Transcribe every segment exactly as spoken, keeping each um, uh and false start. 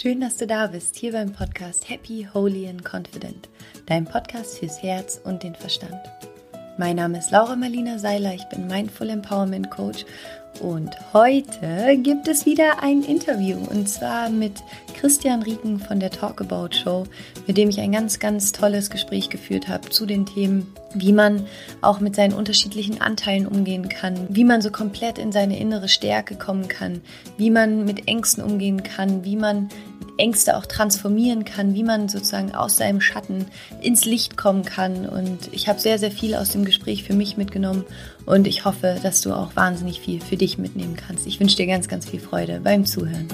Schön, dass du da bist, hier beim Podcast Happy, Holy and Confident, dein Podcast fürs Herz und den Verstand. Mein Name ist Laura Marlina Seiler, ich bin Mindful Empowerment Coach und heute gibt es wieder ein Interview und zwar mit Christian Rieken von der Talk About Show, mit dem ich ein ganz, ganz tolles Gespräch geführt habe zu den Themen, wie man auch mit seinen unterschiedlichen Anteilen umgehen kann, wie man so komplett in seine innere Stärke kommen kann, wie man mit Ängsten umgehen kann, wie man Ängste auch transformieren kann, wie man sozusagen aus seinem Schatten ins Licht kommen kann. Und ich habe sehr, sehr viel aus dem Gespräch für mich mitgenommen und ich hoffe, dass du auch wahnsinnig viel für dich mitnehmen kannst. Ich wünsche dir ganz, ganz viel Freude beim Zuhören.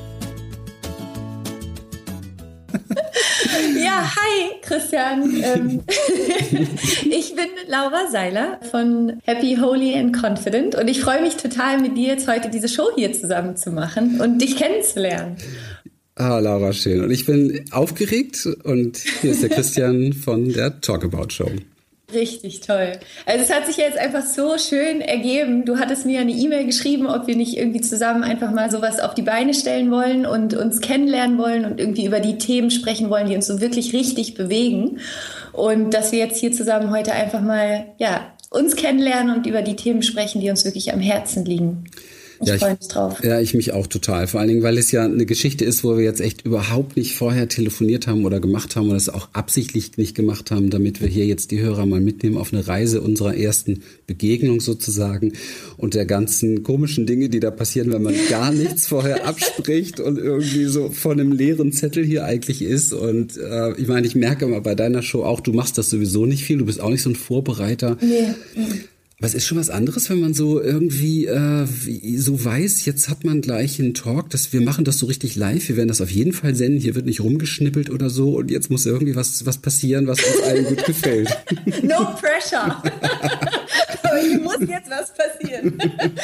Ja, hi Christian. Ähm, ich bin Laura Seiler von Happy, Holy and Confident und ich freue mich total, mit dir jetzt heute diese Show hier zusammen zu machen und dich kennenzulernen. Ah, Laura, schön. Und ich bin aufgeregt und hier ist der Christian von der Talk About Show. Richtig toll. Also es hat sich jetzt einfach so schön ergeben. Du hattest mir eine E-Mail geschrieben, ob wir nicht irgendwie zusammen einfach mal sowas auf die Beine stellen wollen und uns kennenlernen wollen und irgendwie über die Themen sprechen wollen, die uns so wirklich richtig bewegen. Und dass wir jetzt hier zusammen heute einfach mal, ja, uns kennenlernen und über die Themen sprechen, die uns wirklich am Herzen liegen. Ich ja, freue mich drauf. Ja, ich mich auch total. Vor allen Dingen, weil es ja eine Geschichte ist, wo wir jetzt echt überhaupt nicht vorher telefoniert haben oder gemacht haben oder es auch absichtlich nicht gemacht haben, damit wir hier jetzt die Hörer mal mitnehmen auf eine Reise unserer ersten Begegnung sozusagen und der ganzen komischen Dinge, die da passieren, wenn man gar nichts vorher abspricht und irgendwie so vor einem leeren Zettel hier eigentlich ist. Und äh, ich meine, ich merke mal bei deiner Show auch, du machst das sowieso nicht viel, du bist auch nicht so ein Vorbereiter. Nee. Aber es ist schon was anderes, wenn man so irgendwie äh, so weiß, jetzt hat man gleich einen Talk, dass wir machen das so richtig live, wir werden das auf jeden Fall senden, hier wird nicht rumgeschnippelt oder so und jetzt muss irgendwie was, was passieren, was uns allen gut gefällt. No pressure. Aber hier muss jetzt was passieren.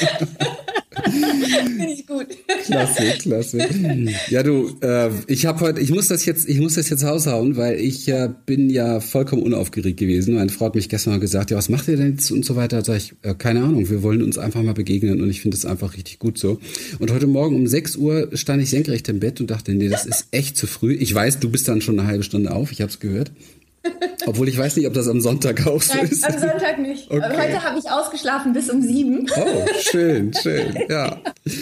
Finde ich gut. Klasse, klasse. Ja, du, äh, ich habe heute, ich muss das jetzt, ich muss das jetzt raushauen, weil ich äh, bin ja vollkommen unaufgeregt gewesen. Meine Frau hat mich gestern mal gesagt, ja, was macht ihr denn jetzt und so weiter. Da sag ich, äh, keine Ahnung, wir wollen uns einfach mal begegnen und ich finde das einfach richtig gut so. Und heute Morgen um sechs Uhr stand ich senkrecht im Bett und dachte, nee, das ist echt zu früh. Ich weiß, du bist dann schon eine halbe Stunde auf, ich habe es gehört. Obwohl ich weiß nicht, ob das am Sonntag auch so Nein, ist. am Sonntag nicht. Okay. Heute habe ich ausgeschlafen bis um sieben. Oh, schön, schön, ja.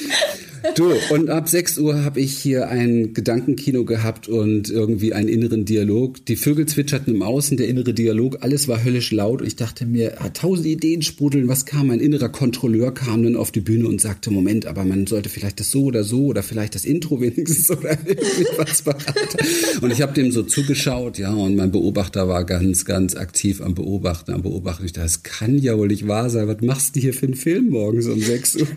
Du, und ab sechs Uhr habe ich hier ein Gedankenkino gehabt und irgendwie einen inneren Dialog. Die Vögel zwitscherten im Außen, der innere Dialog, alles war höllisch laut. Ich dachte mir, ah, tausend Ideen sprudeln, was kam? Ein innerer Kontrolleur kam dann auf die Bühne und sagte, Moment, aber man sollte vielleicht das so oder so oder vielleicht das Intro wenigstens oder irgendwas beraten. Und ich habe dem so zugeschaut, ja, und mein Beobachter war ganz, ganz aktiv am Beobachten, am Beobachten. Ich dachte, das kann ja wohl nicht wahr sein. Was machst du hier für einen Film morgens um sechs Uhr?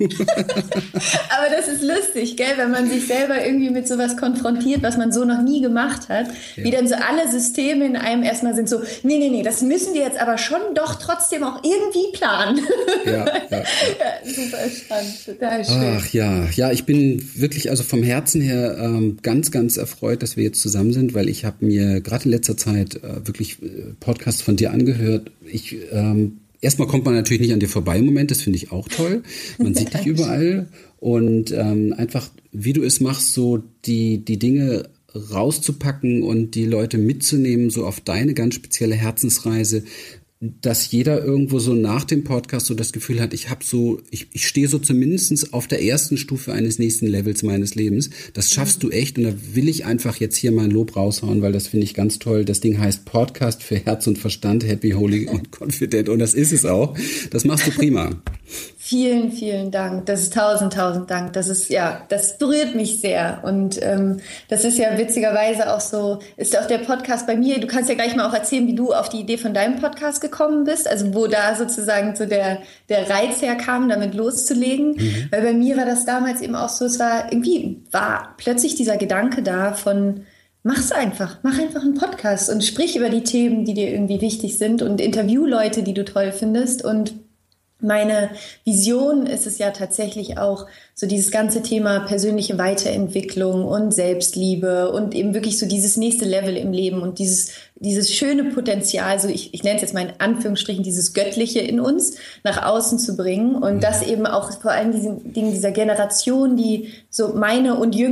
Aber das ist lustig, gell, wenn man sich selber irgendwie mit sowas konfrontiert, was man so noch nie gemacht hat, ja. Wie dann so alle Systeme in einem erstmal sind so, nee, nee, nee, das müssen wir jetzt aber schon doch trotzdem auch irgendwie planen. Ja, ja, ja. Ja, super spannend, total schön. Ach ja, ja, ich bin wirklich also vom Herzen her ähm, ganz, ganz erfreut, dass wir jetzt zusammen sind, weil ich habe mir gerade in letzter Zeit äh, wirklich äh, Podcasts von dir angehört. Ich ähm, Erstmal kommt man natürlich nicht an dir vorbei im Moment, das finde ich auch toll. Man sieht dich überall und ähm, einfach, wie du es machst, so die die Dinge rauszupacken und die Leute mitzunehmen, so auf deine ganz spezielle Herzensreise, dass jeder irgendwo so nach dem Podcast so das Gefühl hat, ich habe so, ich, ich stehe so zumindest auf der ersten Stufe eines nächsten Levels meines Lebens. Das schaffst du echt und da will ich einfach jetzt hier mein Lob raushauen, weil das finde ich ganz toll. Das Ding heißt Podcast für Herz und Verstand, Happy, Holy und Confident und das ist es auch. Das machst du prima. Vielen, vielen Dank. Das ist tausend, tausend Dank. Das ist, ja, das berührt mich sehr. Und ähm, das ist ja witzigerweise auch so, ist auch der Podcast bei mir. Du kannst ja gleich mal auch erzählen, wie du auf die Idee von deinem Podcast gekommen bist. Also wo da sozusagen so der, der Reiz herkam, damit loszulegen. Mhm. Weil bei mir war das damals eben auch so, es war irgendwie, war plötzlich dieser Gedanke da von, mach's einfach, mach einfach einen Podcast und sprich über die Themen, die dir irgendwie wichtig sind und interview Leute, die du toll findest. Und meine Vision ist es ja tatsächlich auch, so dieses ganze Thema persönliche Weiterentwicklung und Selbstliebe und eben wirklich so dieses nächste Level im Leben und dieses, dieses schöne Potenzial, so ich, ich nenne es jetzt mal in Anführungsstrichen, dieses Göttliche in uns nach außen zu bringen und das eben auch vor allem diesen Dingen dieser Generation, die so meine und jünger,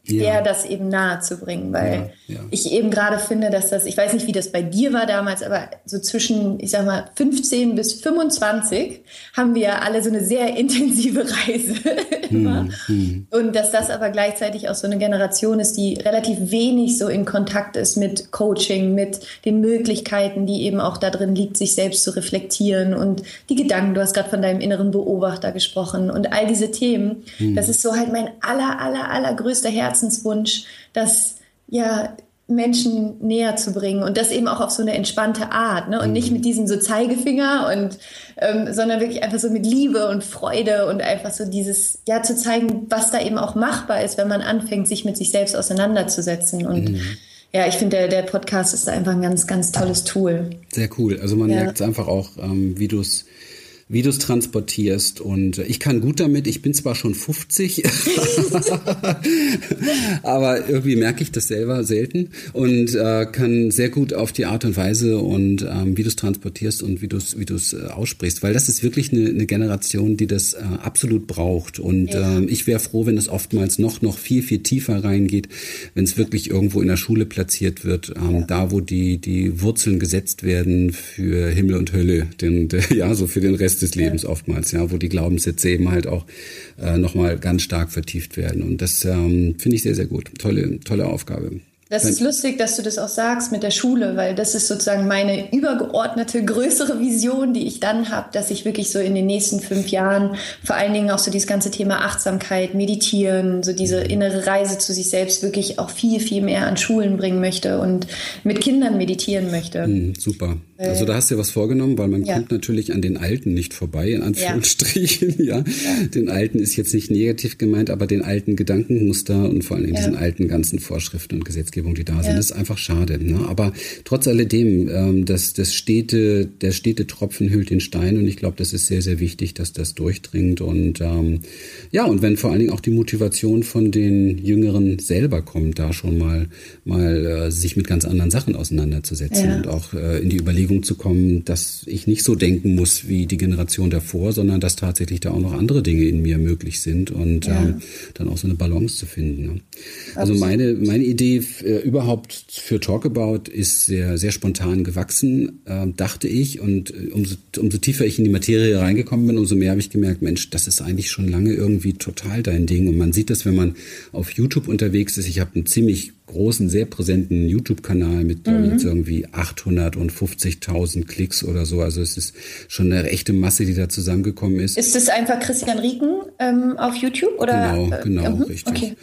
ja. Ja. der das eben nahe zu bringen, weil ja, ja. ich eben gerade finde, dass das, ich weiß nicht, wie das bei dir war damals, aber so zwischen, ich sag mal, fünfzehn bis fünfundzwanzig haben wir ja alle so eine sehr intensive Reise immer. Hm, Und dass das aber gleichzeitig auch so eine Generation ist, die relativ wenig so in Kontakt ist mit Coaching, mit den Möglichkeiten, die eben auch da drin liegt, sich selbst zu reflektieren und die Gedanken, du hast gerade von deinem inneren Beobachter gesprochen und all diese Themen, hm. das ist so halt mein aller, aller, allergrößter Herzenswunsch, dass ja Menschen näher zu bringen und das eben auch auf so eine entspannte Art, ne? Und mhm. nicht mit diesem so Zeigefinger und ähm, sondern wirklich einfach so mit Liebe und Freude und einfach so dieses, ja, zu zeigen, was da eben auch machbar ist, wenn man anfängt, sich mit sich selbst auseinanderzusetzen. Und mhm. ja, ich finde, der, der Podcast ist da einfach ein ganz, ganz tolles Tool. Sehr cool. Also man ja. merkt es einfach auch, ähm, wie du es wie du es transportierst und ich kann gut damit, ich bin zwar schon fünfzig, aber irgendwie merke ich das selber selten und äh, kann sehr gut auf die Art und Weise und ähm, wie du es transportierst und wie du es wie du es äh, aussprichst, weil das ist wirklich eine, eine Generation, die das äh, absolut braucht und ja. äh, ich wäre froh, wenn es oftmals noch noch viel, viel tiefer reingeht, wenn es wirklich irgendwo in der Schule platziert wird, ähm, ja. da wo die die Wurzeln gesetzt werden für Himmel und Hölle, den, der, ja, so für den Rest des Lebens ja. oftmals, ja, wo die Glaubenssätze eben halt auch äh, nochmal ganz stark vertieft werden. Und das ähm, finde ich sehr, sehr gut. Tolle, tolle Aufgabe. Das ist lustig, dass du das auch sagst mit der Schule, weil das ist sozusagen meine übergeordnete, größere Vision, die ich dann habe, dass ich wirklich so in den nächsten fünf Jahren vor allen Dingen auch so dieses ganze Thema Achtsamkeit, Meditieren, so diese innere Reise zu sich selbst wirklich auch viel, viel mehr an Schulen bringen möchte und mit Kindern meditieren möchte. Mhm, super. Also da hast du ja was vorgenommen, weil man ja. kommt natürlich an den Alten nicht vorbei, in Anführungsstrichen. Ja. Ja. ja. Den Alten ist jetzt nicht negativ gemeint, aber den alten Gedankenmuster und vor allem ja. diesen alten ganzen Vorschriften und Gesetzgebungen, die da sind, ja. ist einfach schade. Ne? Aber trotz alledem, ähm, das, das stete, der stete Tropfen hüllt den Stein und ich glaube, das ist sehr, sehr wichtig, dass das durchdringt und ähm, ja, und wenn vor allen Dingen auch die Motivation von den Jüngeren selber kommt, da schon mal, mal äh, sich mit ganz anderen Sachen auseinanderzusetzen ja. und auch äh, in die Überlegung zu kommen, dass ich nicht so denken muss wie die Generation davor, sondern dass tatsächlich da auch noch andere Dinge in mir möglich sind und ja. ähm, dann auch so eine Balance zu finden. Ne? Also meine, meine Idee äh, überhaupt für Talkabout ist sehr, sehr spontan gewachsen, äh, dachte ich. Und äh, umso, umso tiefer ich in die Materie reingekommen bin, umso mehr habe ich gemerkt, Mensch, das ist eigentlich schon lange irgendwie total dein Ding. Und man sieht das, wenn man auf YouTube unterwegs ist. Ich habe einen ziemlich großen, sehr präsenten YouTube-Kanal mit mhm. jetzt irgendwie achthundertfünfzigtausend Klicks oder so. Also es ist schon eine echte Masse, die da zusammengekommen ist. Ist es einfach Christian Rieken ähm, auf YouTube? Oder? Genau, genau, äh, richtig. Okay.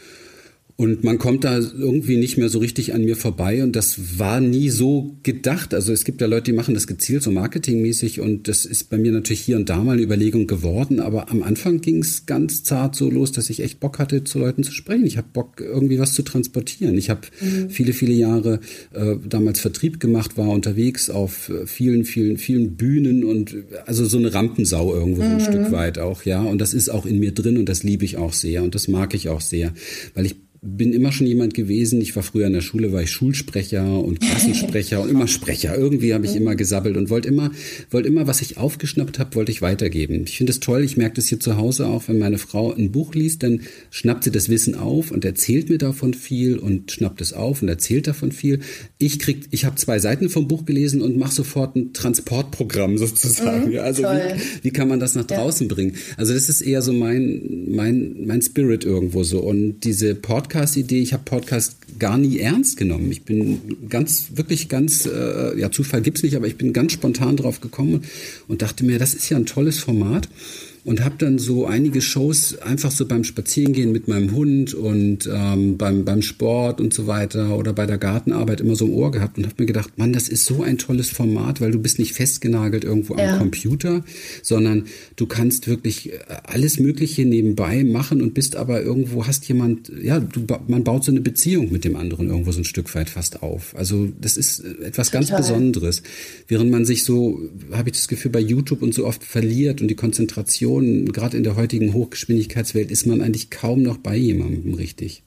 Und man kommt da irgendwie nicht mehr so richtig an mir vorbei und das war nie so gedacht. Also es gibt ja Leute, die machen das gezielt, so marketingmäßig und das ist bei mir natürlich hier und da mal eine Überlegung geworden. Aber am Anfang ging es ganz zart so los, dass ich echt Bock hatte, zu Leuten zu sprechen. Ich habe Bock, irgendwie was zu transportieren. Ich habe mhm. viele, viele Jahre äh, damals Vertrieb gemacht, war unterwegs auf vielen, vielen, vielen Bühnen und also so eine Rampensau irgendwo mhm. so ein Stück weit auch, ja. Und das ist auch in mir drin und das liebe ich auch sehr und das mag ich auch sehr, weil ich bin immer schon jemand gewesen, ich war früher in der Schule, war ich Schulsprecher und Klassensprecher und immer Sprecher. Irgendwie habe ich immer gesabbelt und wollte immer, wollte immer, was ich aufgeschnappt habe, wollte ich weitergeben. Ich finde es toll, ich merke das hier zu Hause auch, wenn meine Frau ein Buch liest, dann schnappt sie das Wissen auf und erzählt mir davon viel und schnappt es auf und erzählt davon viel. Ich krieg, ich habe zwei Seiten vom Buch gelesen und mache sofort ein Transportprogramm sozusagen. Mhm, also wie, wie kann man das nach draußen ja. bringen? Also das ist eher so mein, mein, mein Spirit irgendwo so und diese Podcast Podcast-Idee, ich habe Podcast gar nie ernst genommen. Ich bin ganz, wirklich ganz, äh, ja Zufall gibt's nicht, aber ich bin ganz spontan drauf gekommen und dachte mir, das ist ja ein tolles Format. Und habe dann so einige Shows einfach so beim Spazierengehen mit meinem Hund und ähm, beim, beim Sport und so weiter oder bei der Gartenarbeit immer so im Ohr gehabt und habe mir gedacht, Mann, das ist so ein tolles Format, weil du bist nicht festgenagelt irgendwo ja. am Computer, sondern du kannst wirklich alles Mögliche nebenbei machen und bist aber irgendwo, hast jemand, ja, du, man baut so eine Beziehung mit dem anderen irgendwo so ein Stück weit fast auf. Also das ist etwas Total. ganz Besonderes. Während man sich so, habe ich das Gefühl, bei YouTube und so oft verliert und die Konzentration gerade in der heutigen Hochgeschwindigkeitswelt ist man eigentlich kaum noch bei jemandem richtig.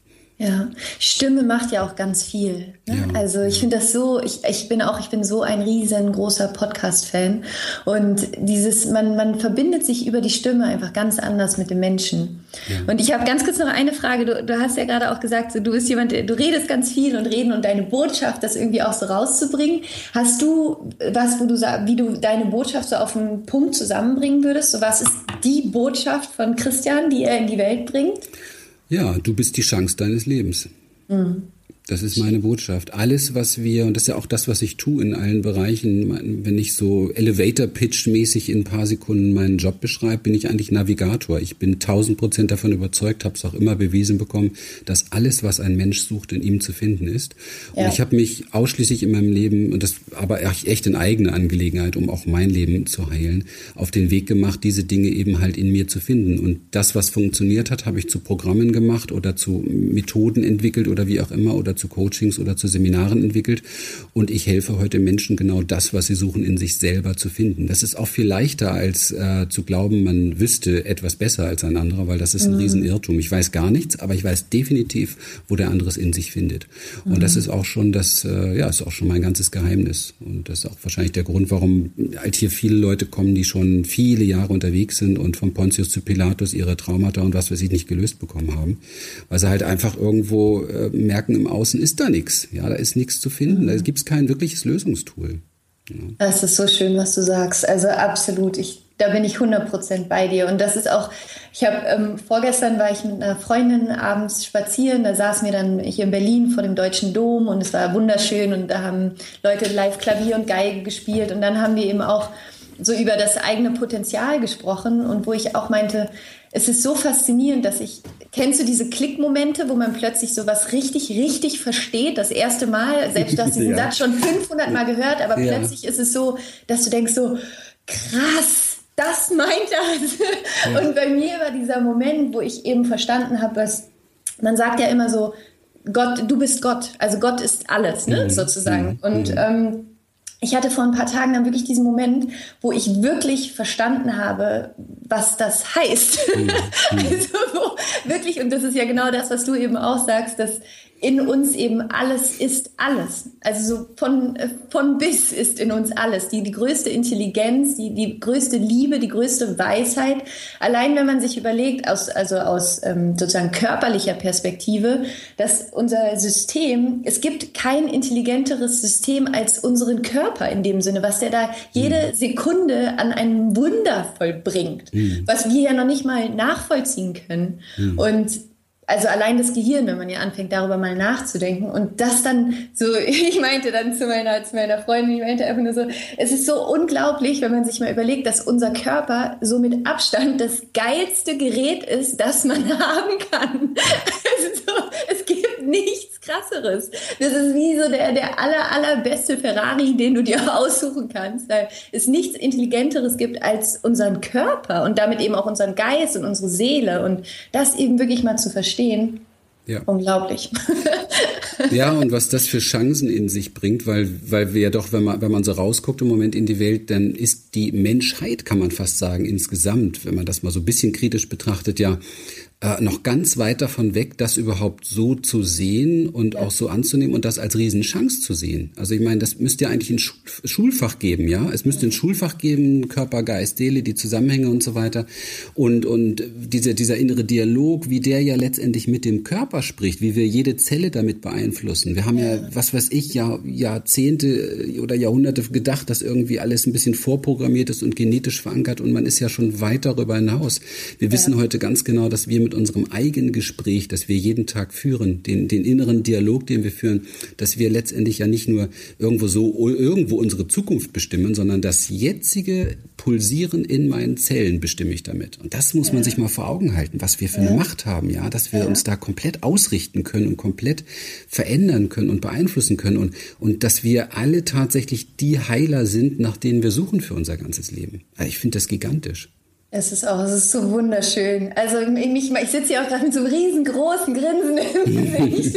Ja, Stimme macht ja auch ganz viel. Ne? Ja. Also ich finde das so, ich, ich bin auch, ich bin so ein riesengroßer Podcast-Fan und dieses, man, man verbindet sich über die Stimme einfach ganz anders mit dem Menschen. Ja. Und ich habe ganz kurz noch eine Frage. Du, du hast ja gerade auch gesagt, so, du bist jemand, du redest ganz viel und reden und deine Botschaft, das irgendwie auch so rauszubringen. Hast du was, wo du sagst, wie du deine Botschaft so auf einen Punkt zusammenbringen würdest? So, was ist die Botschaft von Christian, die er in die Welt bringt? Ja, du bist die Chance deines Lebens. Mhm. Das ist meine Botschaft. Alles, was wir, und das ist ja auch das, was ich tue in allen Bereichen, wenn ich so Elevator-Pitch-mäßig in ein paar Sekunden meinen Job beschreibe, bin ich eigentlich Navigator. Ich bin tausend Prozent davon überzeugt, habe es auch immer bewiesen bekommen, dass alles, was ein Mensch sucht, in ihm zu finden ist. Und ja. ich habe mich ausschließlich in meinem Leben, und das aber echt in eigener Angelegenheit, um auch mein Leben zu heilen, auf den Weg gemacht, diese Dinge eben halt in mir zu finden. Und das, was funktioniert hat, habe ich zu Programmen gemacht oder zu Methoden entwickelt oder wie auch immer, oder zu Coachings oder zu Seminaren entwickelt. Und ich helfe heute Menschen, genau das, was sie suchen, in sich selber zu finden. Das ist auch viel leichter, als äh, zu glauben, man wüsste etwas besser als ein anderer, weil das ist ein mhm. Riesenirrtum. Ich weiß gar nichts, aber ich weiß definitiv, wo der andere es in sich findet. Mhm. Und das ist auch schon das, äh, ja, ist auch schon mein ganzes Geheimnis. Und das ist auch wahrscheinlich der Grund, warum halt hier viele Leute kommen, die schon viele Jahre unterwegs sind und von Pontius zu Pilatus ihre Traumata und was weiß ich nicht gelöst bekommen haben. Weil sie halt einfach irgendwo äh, merken, im Außen ist da nichts. Ja, da ist nichts zu finden. Da gibt es kein wirkliches Lösungstool. Ja. Das ist so schön, was du sagst. Also absolut. Ich, da bin ich hundert Prozent bei dir. Und das ist auch, ich habe, ähm, vorgestern war ich mit einer Freundin abends spazieren. Da saßen wir dann hier in Berlin vor dem Deutschen Dom und es war wunderschön. Und da haben Leute live Klavier und Geige gespielt. Und dann haben wir eben auch so über das eigene Potenzial gesprochen. Und wo ich auch meinte, es ist so faszinierend, dass ich, kennst du diese Klickmomente, wo man plötzlich sowas richtig, richtig versteht, das erste Mal, selbst du hast diesen ja. Satz schon fünfhundert Mal gehört, aber ja. plötzlich ist es so, dass du denkst so, krass, das meint das. Ja. Und bei mir war dieser Moment, wo ich eben verstanden habe, dass man sagt ja immer so, Gott, du bist Gott, also Gott ist alles, ne, mhm. sozusagen. Und mhm. ähm, ich hatte vor ein paar Tagen dann wirklich diesen Moment, wo ich wirklich verstanden habe, was das heißt. Mhm. Also wo wirklich, und das ist ja genau das, was du eben auch sagst, dass in uns eben alles ist alles. Also so von, von bis ist in uns alles. Die, die größte Intelligenz, die, die größte Liebe, die größte Weisheit. Allein wenn man sich überlegt, aus, also aus ähm, sozusagen körperlicher Perspektive, dass unser System, es gibt kein intelligenteres System als unseren Körper in dem Sinne, was der da jede Sekunde an einem Wunder vollbringt, mhm. was wir ja noch nicht mal nachvollziehen können. Mhm. Und also allein das Gehirn, wenn man ja anfängt, darüber mal nachzudenken und das dann so, ich meinte dann zu meiner, zu meiner Freundin, ich meinte einfach nur so, es ist so unglaublich, wenn man sich mal überlegt, dass unser Körper so mit Abstand das geilste Gerät ist, das man haben kann. Also so, es gibt nichts Krasseres. Das ist wie so der, der aller, allerbeste Ferrari, den du dir aussuchen kannst, weil es nichts Intelligenteres gibt als unseren Körper und damit eben auch unseren Geist und unsere Seele und das eben wirklich mal zu verstehen. Ja. Unglaublich. Ja, und was das für Chancen in sich bringt, weil, weil wir ja doch, wenn man, wenn man so rausguckt im Moment in die Welt, dann ist die Menschheit, kann man fast sagen, insgesamt, wenn man das mal so ein bisschen kritisch betrachtet, ja, äh, noch ganz weit davon weg, das überhaupt so zu sehen und ja. auch so anzunehmen und das als Riesenchance zu sehen. Also ich meine, das müsste ja eigentlich ein Schul- Schulfach geben, ja. Es müsste ein Schulfach geben, Körper, Geist, Seele, die Zusammenhänge und so weiter. Und, und diese, dieser innere Dialog, wie der ja letztendlich mit dem Körper spricht, wie wir jede Zelle damit beeinflussen. Wir haben ja, ja was weiß ich, ja, Jahrzehnte oder Jahrhunderte gedacht, dass irgendwie alles ein bisschen vorprogrammiert ist und genetisch verankert und man ist ja schon weit darüber hinaus. Wir ja. wissen heute ganz genau, dass wir mit unserem eigenen Gespräch, das wir jeden Tag führen, den, den inneren Dialog, den wir führen, dass wir letztendlich ja nicht nur irgendwo so irgendwo unsere Zukunft bestimmen, sondern das jetzige Pulsieren in meinen Zellen bestimme ich damit. Und das muss ja. man sich mal vor Augen halten, was wir für ja. eine Macht haben, ja, dass wir ja. uns da komplett ausrichten können und komplett verändern können und beeinflussen können und, und dass wir alle tatsächlich die Heiler sind, nach denen wir suchen für unser ganzes Leben. Also ich finde das gigantisch. Es ist auch, es ist so wunderschön. Also ich, ich sitze hier auch gerade mit so einem riesengroßen Grinsen im Gesicht.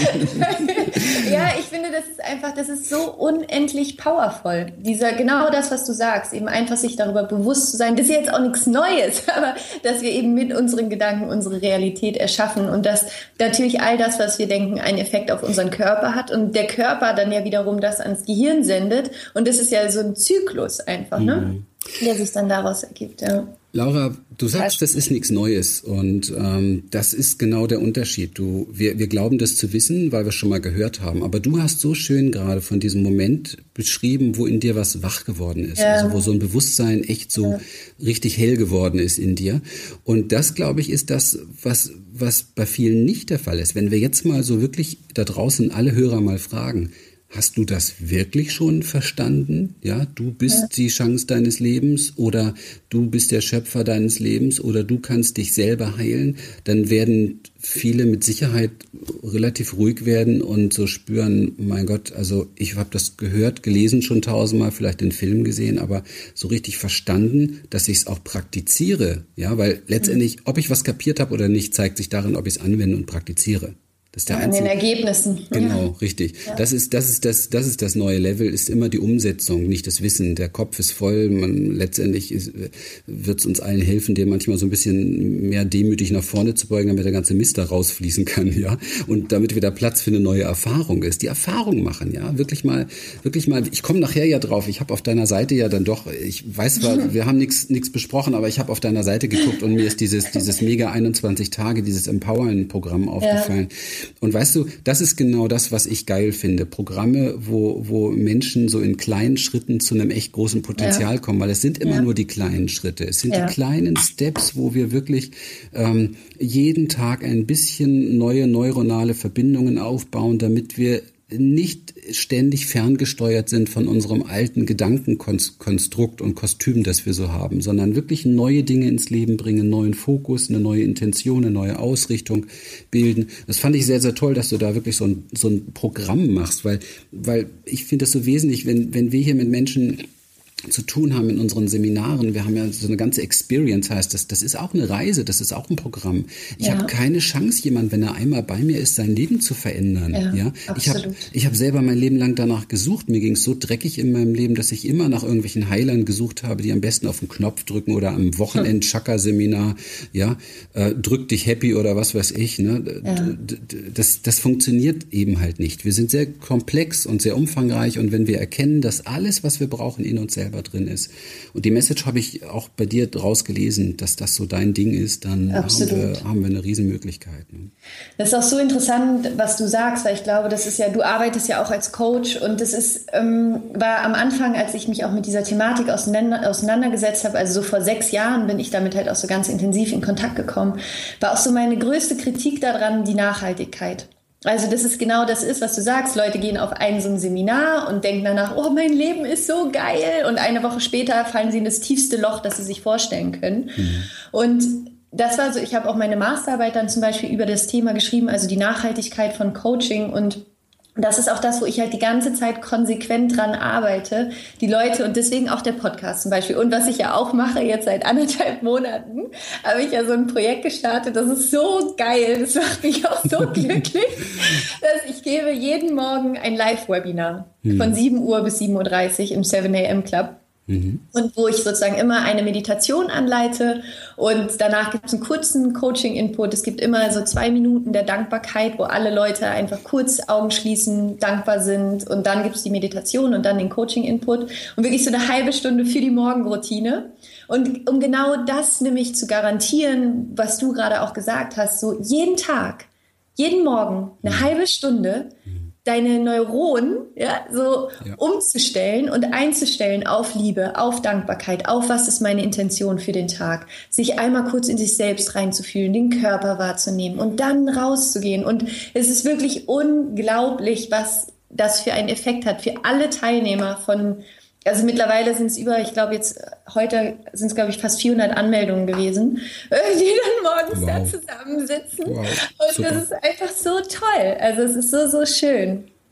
Ja, ich finde, das ist einfach, das ist so unendlich powerful. Dieser, genau das, was du sagst, eben einfach sich darüber bewusst zu sein. Das ist jetzt auch nichts Neues, aber dass wir eben mit unseren Gedanken unsere Realität erschaffen und dass natürlich all das, was wir denken, einen Effekt auf unseren Körper hat und der Körper dann ja wiederum das ans Gehirn sendet. Und das ist ja so ein Zyklus einfach, ne? Mhm. Der sich dann daraus ergibt, ja. Laura, du sagst, das ist nichts Neues und ähm, das ist genau der Unterschied. Du, wir, wir glauben das zu wissen, weil wir es schon mal gehört haben, aber du hast so schön gerade von diesem Moment beschrieben, wo in dir was wach geworden ist, ja. Also wo so ein Bewusstsein echt so ja. richtig hell geworden ist in dir und das, glaube ich, ist das, was, was bei vielen nicht der Fall ist. Wenn wir jetzt mal so wirklich da draußen alle Hörer mal fragen, hast du das wirklich schon verstanden? Ja, du bist ja. die Chance deines Lebens oder du bist der Schöpfer deines Lebens oder du kannst dich selber heilen. Dann werden viele mit Sicherheit relativ ruhig werden und so spüren, mein Gott, also ich habe das gehört, gelesen schon tausendmal, vielleicht den Film gesehen, aber so richtig verstanden, dass ich es auch praktiziere. Ja, weil letztendlich, ob ich was kapiert habe oder nicht, zeigt sich darin, ob ich es anwende und praktiziere. Das ist der an einzige, den Ergebnissen. Genau, ja. richtig. Ja. Das ist, das ist das, das ist das neue Level, ist immer die Umsetzung, nicht das Wissen. Der Kopf ist voll, man, letztendlich wird es uns allen helfen, den manchmal so ein bisschen mehr demütig nach vorne zu beugen, damit der ganze Mist da rausfließen kann, ja. Und damit wieder Platz für eine neue Erfahrung ist. Die Erfahrung machen, ja. Wirklich mal, wirklich mal, ich komme nachher ja drauf, ich habe auf deiner Seite ja dann doch, ich weiß zwar, wir haben nichts nichts besprochen, aber ich habe auf deiner Seite geguckt und mir ist dieses, dieses mega einundzwanzig Tage, dieses Empowering-Programm aufgefallen. Ja. Und weißt du, das ist genau das, was ich geil finde. Programme, wo, wo Menschen so in kleinen Schritten zu einem echt großen Potenzial ja. kommen, weil es sind immer ja. nur die kleinen Schritte. Es sind ja. die kleinen Steps, wo wir wirklich ähm, jeden Tag ein bisschen neue neuronale Verbindungen aufbauen, damit wir nicht ständig ferngesteuert sind von unserem alten Gedankenkonstrukt und Kostüm, das wir so haben, sondern wirklich neue Dinge ins Leben bringen, einen neuen Fokus, eine neue Intention, eine neue Ausrichtung bilden. Das fand ich sehr, sehr toll, dass du da wirklich so ein, so ein Programm machst, weil, weil ich finde das so wesentlich, wenn, wenn wir hier mit Menschen zu tun haben in unseren Seminaren. Wir haben ja so eine ganze Experience, heißt das. Das ist auch eine Reise, das ist auch ein Programm. Ich ja. habe keine Chance, jemand, wenn er einmal bei mir ist, sein Leben zu verändern. Ja, ja? Ich habe ich hab selber mein Leben lang danach gesucht. Mir ging es so dreckig in meinem Leben, dass ich immer nach irgendwelchen Heilern gesucht habe, die am besten auf den Knopf drücken oder am Wochenend-Chakra-Seminar, ja, äh, drück dich happy oder was weiß ich. Ne? Ja. Das, das funktioniert eben halt nicht. Wir sind sehr komplex und sehr umfangreich und wenn wir erkennen, dass alles, was wir brauchen, in uns selbst drin ist. Und die Message habe ich auch bei dir draus gelesen, dass das so dein Ding ist, dann haben wir, haben wir eine Riesenmöglichkeit. Ne? Das ist auch so interessant, was du sagst, weil ich glaube, das ist ja, du arbeitest ja auch als Coach und das ist, ähm, war am Anfang, als ich mich auch mit dieser Thematik auseinander, auseinandergesetzt habe, also so vor sechs Jahren bin ich damit halt auch so ganz intensiv in Kontakt gekommen, war auch so meine größte Kritik daran die Nachhaltigkeit. Also das ist genau das ist, was du sagst. Leute gehen auf ein so ein Seminar und denken danach, oh, mein Leben ist so geil. Und eine Woche später fallen sie in das tiefste Loch, das sie sich vorstellen können. Mhm. Und das war so, ich habe auch meine Masterarbeit dann zum Beispiel über das Thema geschrieben, also die Nachhaltigkeit von Coaching und das ist auch das, wo ich halt die ganze Zeit konsequent dran arbeite, die Leute und deswegen auch der Podcast zum Beispiel. Und was ich ja auch mache, jetzt seit anderthalb Monaten, habe ich ja so ein Projekt gestartet, das ist so geil, das macht mich auch so glücklich, dass ich gebe jeden Morgen ein Live-Webinar mhm. von sieben Uhr bis sieben Uhr dreißig im seven a m Club. Mhm. Und wo ich sozusagen immer eine Meditation anleite und danach gibt es einen kurzen Coaching-Input. Es gibt immer so zwei Minuten der Dankbarkeit, wo alle Leute einfach kurz Augen schließen, dankbar sind und dann gibt es die Meditation und dann den Coaching-Input und wirklich so eine halbe Stunde für die Morgenroutine. Und um genau das nämlich zu garantieren, was du gerade auch gesagt hast, so jeden Tag, jeden Morgen eine halbe Stunde deine Neuronen ja, so ja. umzustellen und einzustellen auf Liebe, auf Dankbarkeit, auf was ist meine Intention für den Tag, sich einmal kurz in sich selbst reinzufühlen, den Körper wahrzunehmen und dann rauszugehen. Und es ist wirklich unglaublich, was das für einen Effekt hat für alle Teilnehmer von, also mittlerweile sind es über, ich glaube jetzt, heute sind es glaube ich fast vierhundert Anmeldungen gewesen, die dann morgens wow. da zusammensitzen. Wow. Und Super. Das ist einfach so toll. Also es ist so, so schön.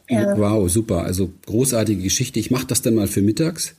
Ja. Wow, super. Also großartige Geschichte. Ich mache das dann mal für mittags.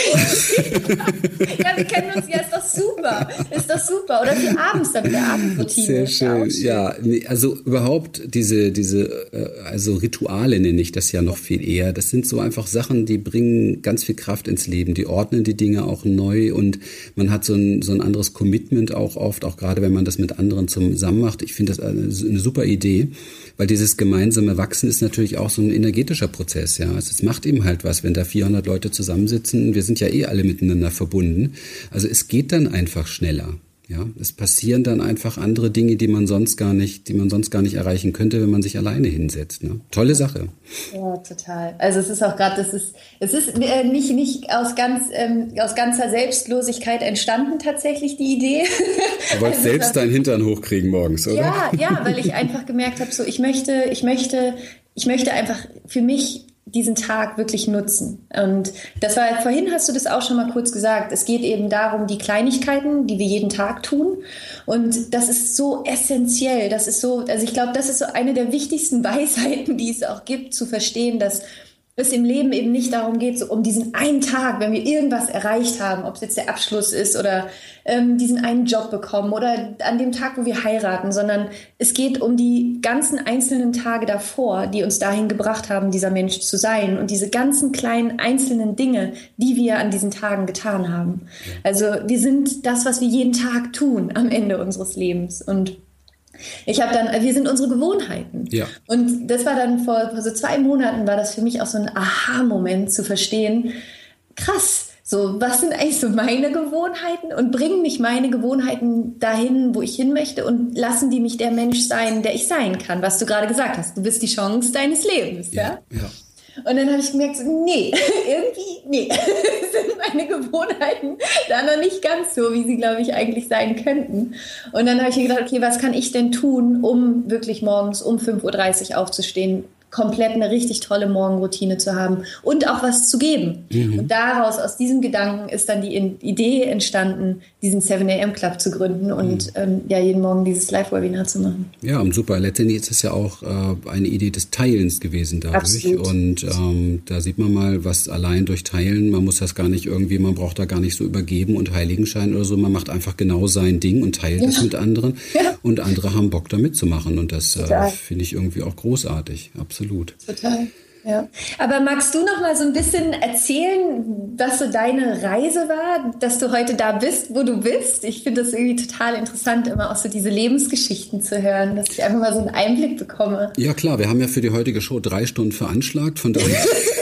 Ja, wir kennen uns ja, ist doch super. Ist doch super. Oder für abends dann wieder Abendroutine. Sehr schön. schön. Ja, also überhaupt diese, diese, also Rituale nenne ich das ja noch viel eher. Das sind so einfach Sachen, die bringen ganz viel Kraft ins Leben. Die ordnen die Dinge auch neu und man hat so ein, so ein anderes Commitment auch oft, auch gerade wenn man das mit anderen zusammen macht. Ich finde das eine, eine super Idee. Weil dieses gemeinsame Wachsen ist natürlich auch so ein energetischer Prozess, ja. Also es macht eben halt was, wenn da vierhundert Leute zusammensitzen. Wir sind ja eh alle miteinander verbunden. Also es geht dann einfach schneller, ja. Es passieren dann einfach andere Dinge, die man sonst gar nicht, die man sonst gar nicht erreichen könnte, wenn man sich alleine hinsetzt, ne? Tolle Sache. Ja, total. Also es ist auch gerade, das ist, es ist äh, nicht, nicht aus ganz, ähm, aus ganzer Selbstlosigkeit entstanden tatsächlich die Idee. Du wolltest also, selbst deinen Hintern hochkriegen morgens, oder? Ja, ja, weil ich einfach gemerkt habe, so ich möchte, ich möchte, ich möchte einfach für mich diesen Tag wirklich nutzen. Und das war, vorhin hast du das auch schon mal kurz gesagt, es geht eben darum, die Kleinigkeiten, die wir jeden Tag tun. Und das ist so essentiell, das ist so, also ich glaube, das ist so eine der wichtigsten Weisheiten, die es auch gibt, zu verstehen, dass es im Leben eben nicht darum geht, so um diesen einen Tag, wenn wir irgendwas erreicht haben, ob es jetzt der Abschluss ist oder ähm, diesen einen Job bekommen oder an dem Tag, wo wir heiraten, sondern es geht um die ganzen einzelnen Tage davor, die uns dahin gebracht haben, dieser Mensch zu sein und diese ganzen kleinen einzelnen Dinge, die wir an diesen Tagen getan haben. Also wir sind das, was wir jeden Tag tun am Ende unseres Lebens und ich habe dann, wir sind unsere Gewohnheiten. Ja. Und das war dann vor, vor so zwei Monaten, war das für mich auch so ein Aha-Moment zu verstehen, krass, so, was sind eigentlich so meine Gewohnheiten und bringen mich meine Gewohnheiten dahin, wo ich hin möchte und lassen die mich der Mensch sein, der ich sein kann, was du gerade gesagt hast. Du bist die Chance deines Lebens, ja? Ja. ja. Und dann habe ich gemerkt, so, nee, irgendwie, nee, sind meine Gewohnheiten da noch nicht ganz so, wie sie, glaube ich, eigentlich sein könnten. Und dann habe ich mir gedacht, okay, was kann ich denn tun, um wirklich morgens um fünf Uhr dreißig aufzustehen, komplett eine richtig tolle Morgenroutine zu haben und auch was zu geben. Mhm. Und daraus, aus diesem Gedanken ist dann die Idee entstanden, diesen seven a.m. Club zu gründen und mhm. ähm, ja, jeden Morgen dieses Live-Webinar zu machen. Ja, und super. Letztendlich ist es ja auch äh, eine Idee des Teilens gewesen dadurch. Absolut. Und ähm, da sieht man mal, was allein durch Teilen, man muss das gar nicht irgendwie, man braucht da gar nicht so übergeben und Heiligenschein oder so. Man macht einfach genau sein Ding und teilt es ja. mit anderen. Ja. Und andere haben Bock, da mitzumachen. Und das äh, finde ich irgendwie auch großartig. Absolut. Total. Ja. Aber magst du noch mal so ein bisschen erzählen, was so deine Reise war, dass du heute da bist, wo du bist? Ich finde das irgendwie total interessant, immer auch so diese Lebensgeschichten zu hören, dass ich einfach mal so einen Einblick bekomme. Ja klar, wir haben ja für die heutige Show drei Stunden veranschlagt, von daher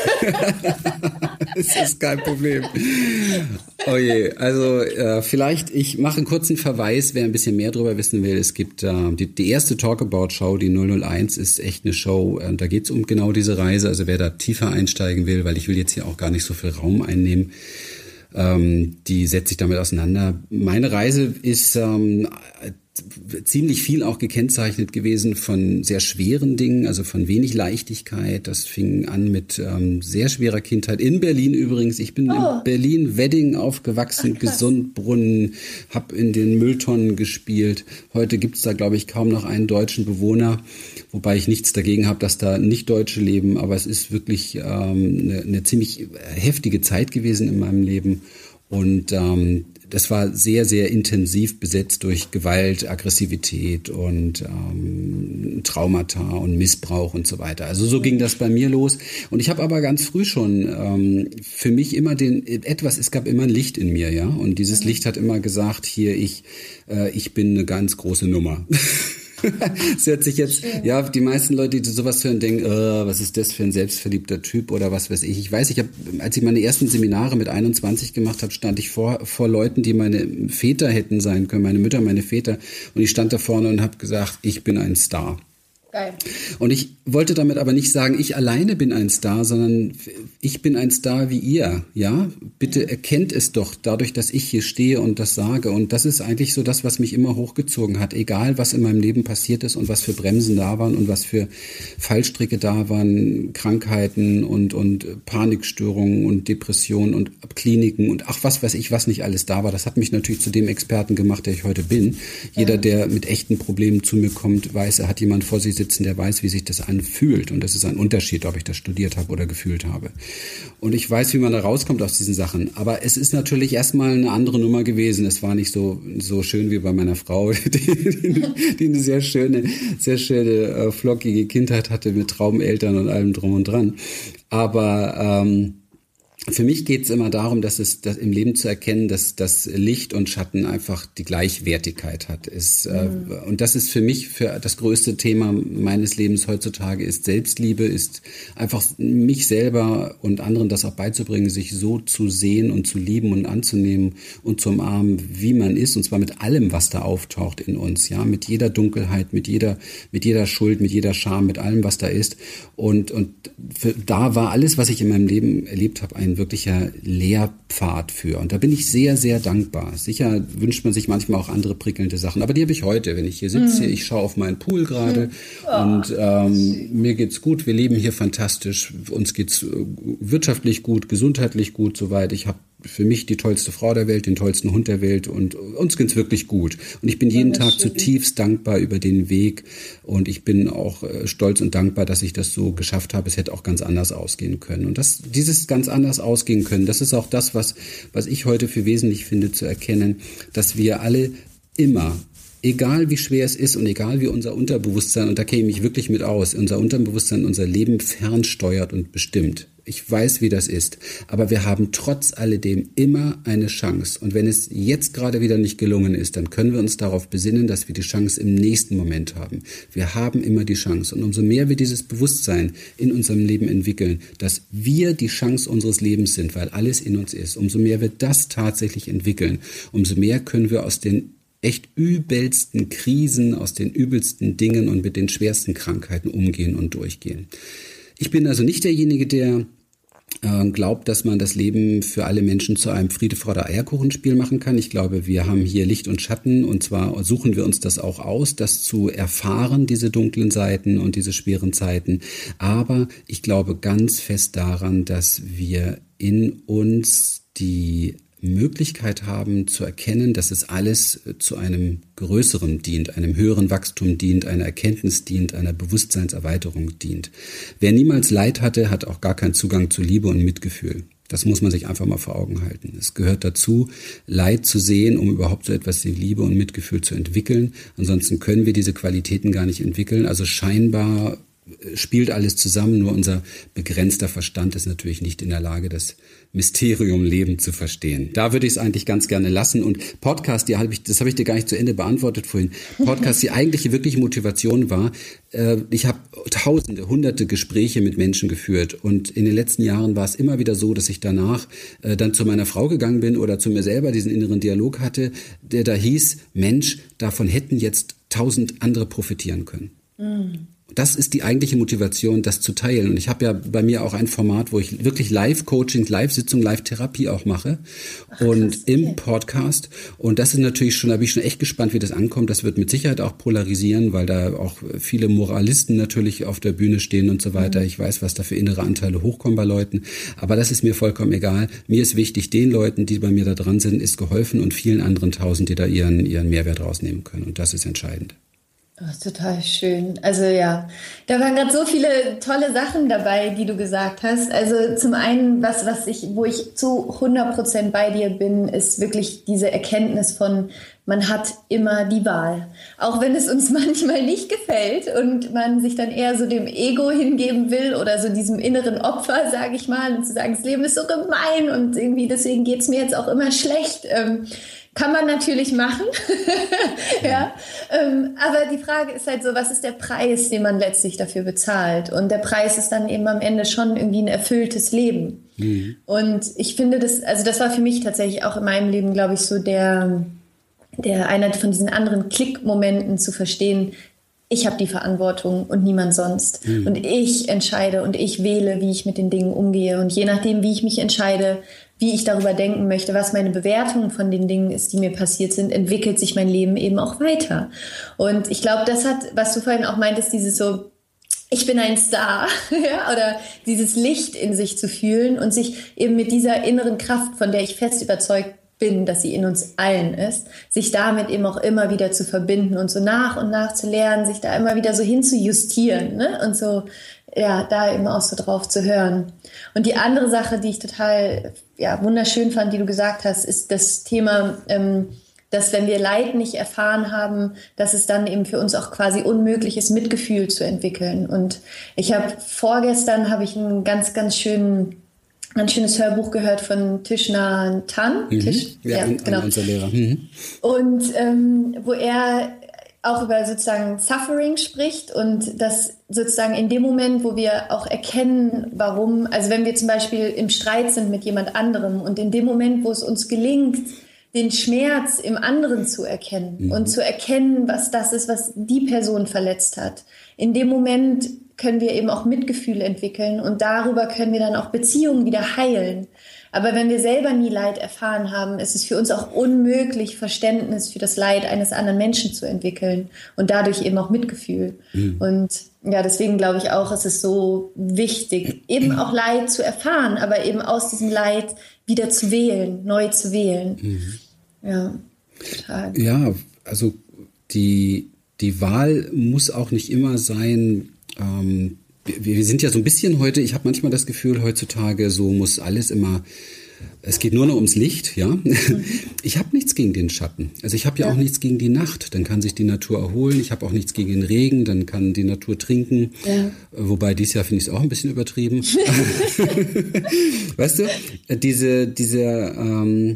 das ist kein Problem. Oh je, also äh, vielleicht, ich mache einen kurzen Verweis, wer ein bisschen mehr darüber wissen will. Es gibt äh, die, die erste Talkabout-Show, die null null eins, ist echt eine Show, äh, da geht es um genau diese Reise. Also wer da tiefer einsteigen will, weil ich will jetzt hier auch gar nicht so viel Raum einnehmen, ähm, die setzt sich damit auseinander. Meine Reise ist ähm, ziemlich viel auch gekennzeichnet gewesen von sehr schweren Dingen, also von wenig Leichtigkeit. Das fing an mit ähm, sehr schwerer Kindheit. In Berlin übrigens. Ich bin oh. in Berlin-Wedding aufgewachsen, Ach, Gesundbrunnen, habe in den Mülltonnen gespielt. Heute gibt's da, glaube ich, kaum noch einen deutschen Bewohner, wobei ich nichts dagegen habe, dass da nicht Deutsche leben. Aber es ist wirklich ähm, eine, eine ziemlich heftige Zeit gewesen in meinem Leben. Und ähm, das war sehr, sehr intensiv besetzt durch Gewalt, Aggressivität und ähm, Traumata und Missbrauch und so weiter. Also so ging das bei mir los. Und ich habe aber ganz früh schon ähm, für mich immer den etwas, es gab immer ein Licht in mir, ja. Und dieses mhm. Licht hat immer gesagt, hier, ich, äh, ich bin eine ganz große Nummer. Das hört sich jetzt, Schön. ja, die meisten Leute, die sowas hören, denken, oh, was ist das für ein selbstverliebter Typ oder was weiß ich. Ich weiß, ich habe, als ich meine ersten Seminare mit einundzwanzig gemacht habe, stand ich vor vor Leuten, die meine Väter hätten sein können, meine Mütter, meine Väter. Und ich stand da vorne und habe gesagt, ich bin ein Star. Geil. Und ich wollte damit aber nicht sagen, ich alleine bin ein Star, sondern ich bin ein Star wie ihr, ja? Bitte erkennt es doch dadurch, dass ich hier stehe und das sage. Und das ist eigentlich so das, was mich immer hochgezogen hat. Egal, was in meinem Leben passiert ist und was für Bremsen da waren und was für Fallstricke da waren, Krankheiten und, und Panikstörungen und Depressionen und Kliniken und ach, was weiß ich, was nicht alles da war. Das hat mich natürlich zu dem Experten gemacht, der ich heute bin. Ja. Jeder, der mit echten Problemen zu mir kommt, weiß, er hat jemand vor sich sitzen, sitzen, der weiß, wie sich das anfühlt. Und das ist ein Unterschied, ob ich das studiert habe oder gefühlt habe. Und ich weiß, wie man da rauskommt aus diesen Sachen. Aber es ist natürlich erstmal eine andere Nummer gewesen. Es war nicht so, so schön wie bei meiner Frau, die, die, die eine sehr schöne, sehr schöne, äh, flockige Kindheit hatte mit Traumeltern und allem drum und dran. Aber ähm, für mich geht es immer darum, dass es dass im Leben zu erkennen, dass das Licht und Schatten einfach die Gleichwertigkeit hat. Ist, mhm. äh, und das ist für mich für das größte Thema meines Lebens heutzutage ist Selbstliebe, ist einfach mich selber und anderen das auch beizubringen, sich so zu sehen und zu lieben und anzunehmen und zu umarmen, wie man ist, und zwar mit allem, was da auftaucht in uns, ja, mit jeder Dunkelheit, mit jeder mit jeder Schuld, mit jeder Scham, mit allem, was da ist. Und und für, da war alles, was ich in meinem Leben erlebt habe, ein wirklicher Lehrpfad für. Und da bin ich sehr, sehr dankbar. Sicher wünscht man sich manchmal auch andere prickelnde Sachen, aber die habe ich heute, wenn ich hier sitze. Mm. Ich schaue auf meinen Pool gerade oh. und ähm, mir geht's gut. Wir leben hier fantastisch. Uns geht's wirtschaftlich gut, gesundheitlich gut, soweit. Ich habe für mich die tollste Frau der Welt, den tollsten Hund der Welt, und uns geht's wirklich gut. Und ich bin jeden Tag zutiefst dankbar über den Weg, und ich bin auch äh, stolz und dankbar, dass ich das so geschafft habe. Es hätte auch ganz anders ausgehen können. Und das, dieses ganz anders ausgehen können, das ist auch das, was, was ich heute für wesentlich finde, zu erkennen, dass wir alle immer, egal wie schwer es ist und egal wie unser Unterbewusstsein, und da käme ich wirklich mit aus, unser Unterbewusstsein unser Leben fernsteuert und bestimmt. Ich weiß, wie das ist, aber wir haben trotz alledem immer eine Chance. Und wenn es jetzt gerade wieder nicht gelungen ist, dann können wir uns darauf besinnen, dass wir die Chance im nächsten Moment haben. Wir haben immer die Chance. Und umso mehr wir dieses Bewusstsein in unserem Leben entwickeln, dass wir die Chance unseres Lebens sind, weil alles in uns ist, umso mehr wir das tatsächlich entwickeln, umso mehr können wir aus den echt übelsten Krisen, aus den übelsten Dingen und mit den schwersten Krankheiten umgehen und durchgehen. Ich bin also nicht derjenige, der äh, glaubt, dass man das Leben für alle Menschen zu einem Friede, Freude, Eierkuchenspiel machen kann. Ich glaube, wir haben hier Licht und Schatten, und zwar suchen wir uns das auch aus, das zu erfahren, diese dunklen Seiten und diese schweren Zeiten. Aber ich glaube ganz fest daran, dass wir in uns die Möglichkeit haben zu erkennen, dass es alles zu einem Größeren dient, einem höheren Wachstum dient, einer Erkenntnis dient, einer Bewusstseinserweiterung dient. Wer niemals Leid hatte, hat auch gar keinen Zugang zu Liebe und Mitgefühl. Das muss man sich einfach mal vor Augen halten. Es gehört dazu, Leid zu sehen, um überhaupt so etwas wie Liebe und Mitgefühl zu entwickeln. Ansonsten können wir diese Qualitäten gar nicht entwickeln. Also scheinbar spielt alles zusammen, nur unser begrenzter Verstand ist natürlich nicht in der Lage, das Mysterium Leben zu verstehen. Da würde ich es eigentlich ganz gerne lassen. Und Podcast, die hab ich, das habe ich dir gar nicht zu Ende beantwortet vorhin. Podcast, die eigentliche wirkliche Motivation war, äh, ich habe tausende, hunderte Gespräche mit Menschen geführt, und in den letzten Jahren war es immer wieder so, dass ich danach äh, dann zu meiner Frau gegangen bin oder zu mir selber diesen inneren Dialog hatte, der da hieß, Mensch, davon hätten jetzt tausend andere profitieren können. Mhm. Das ist die eigentliche Motivation, das zu teilen. Und ich habe ja bei mir auch ein Format, wo ich wirklich Live-Coaching, Live-Sitzung, Live-Therapie auch mache. Ach, und krass, okay. Im Podcast. Und das ist natürlich schon, da bin ich schon echt gespannt, wie das ankommt. Das wird mit Sicherheit auch polarisieren, weil da auch viele Moralisten natürlich auf der Bühne stehen und so weiter. Mhm. Ich weiß, was da für innere Anteile hochkommen bei Leuten. Aber das ist mir vollkommen egal. Mir ist wichtig, den Leuten, die bei mir da dran sind, ist geholfen, und vielen anderen tausend, die da ihren, ihren Mehrwert rausnehmen können. Und das ist entscheidend. Oh, total schön. Also ja, da waren gerade so viele tolle Sachen dabei, die du gesagt hast. Also zum einen, was, was ich, wo ich zu hundert Prozent bei dir bin, ist wirklich diese Erkenntnis von, man hat immer die Wahl. Auch wenn es uns manchmal nicht gefällt und man sich dann eher so dem Ego hingeben will oder so diesem inneren Opfer, sage ich mal, und zu sagen, das Leben ist so gemein und irgendwie deswegen geht's mir jetzt auch immer schlecht. Ähm, Kann man natürlich machen, ja. Ähm, aber die Frage ist halt so, was ist der Preis, den man letztlich dafür bezahlt? Und der Preis ist dann eben am Ende schon irgendwie ein erfülltes Leben. Mhm. Und ich finde das, also das war für mich tatsächlich auch in meinem Leben, glaube ich, so der, der einer von diesen anderen Klickmomenten zu verstehen, ich habe die Verantwortung und niemand sonst. Mhm. Und ich entscheide und ich wähle, wie ich mit den Dingen umgehe. Und je nachdem, wie ich mich entscheide, wie ich darüber denken möchte, was meine Bewertung von den Dingen ist, die mir passiert sind, entwickelt sich mein Leben eben auch weiter. Und ich glaube, das hat, was du vorhin auch meintest, dieses so, ich bin ein Star, ja, oder dieses Licht in sich zu fühlen und sich eben mit dieser inneren Kraft, von der ich fest überzeugt bin, dass sie in uns allen ist, sich damit eben auch immer wieder zu verbinden und so nach und nach zu lernen, sich da immer wieder so hin zu justieren, ne? Und so, ja, da eben auch so drauf zu hören. Und die andere Sache, die ich total ja, wunderschön fand, die du gesagt hast, ist das Thema, ähm, dass wenn wir Leid nicht erfahren haben, dass es dann eben für uns auch quasi unmöglich ist, Mitgefühl zu entwickeln. Und ich habe vorgestern habe ich einen ganz, ganz schönen ein schönes Hörbuch gehört von Thich Nhat Hanh. Mhm. Tisch, ja, ja, ein, genau. Unser Lehrer. Mhm. Und ähm, wo er auch über sozusagen Suffering spricht und das sozusagen in dem Moment, wo wir auch erkennen, warum, also wenn wir zum Beispiel im Streit sind mit jemand anderem und in dem Moment, wo es uns gelingt, den Schmerz im anderen zu erkennen mhm. und zu erkennen, was das ist, was die Person verletzt hat, in dem Moment können wir eben auch Mitgefühl entwickeln und darüber können wir dann auch Beziehungen wieder heilen. Aber wenn wir selber nie Leid erfahren haben, ist es für uns auch unmöglich, Verständnis für das Leid eines anderen Menschen zu entwickeln und dadurch eben auch Mitgefühl. Mhm. Und ja, deswegen glaube ich auch, es ist so wichtig, eben auch Leid zu erfahren, aber eben aus diesem Leid wieder zu wählen, neu zu wählen. Mhm. Ja, total. Ja, also die, die Wahl muss auch nicht immer sein, ähm, wir, wir sind ja so ein bisschen heute, ich habe manchmal das Gefühl, heutzutage so muss alles immer, es geht nur noch ums Licht, ja. Mhm. Ich habe nichts gegen den Schatten. Also ich habe ja, ja auch nichts gegen die Nacht. Dann kann sich die Natur erholen. Ich habe auch nichts gegen den Regen. Dann kann die Natur trinken. Ja. Wobei dieses Jahr finde ich es auch ein bisschen übertrieben. Weißt du, diese, diese, ähm,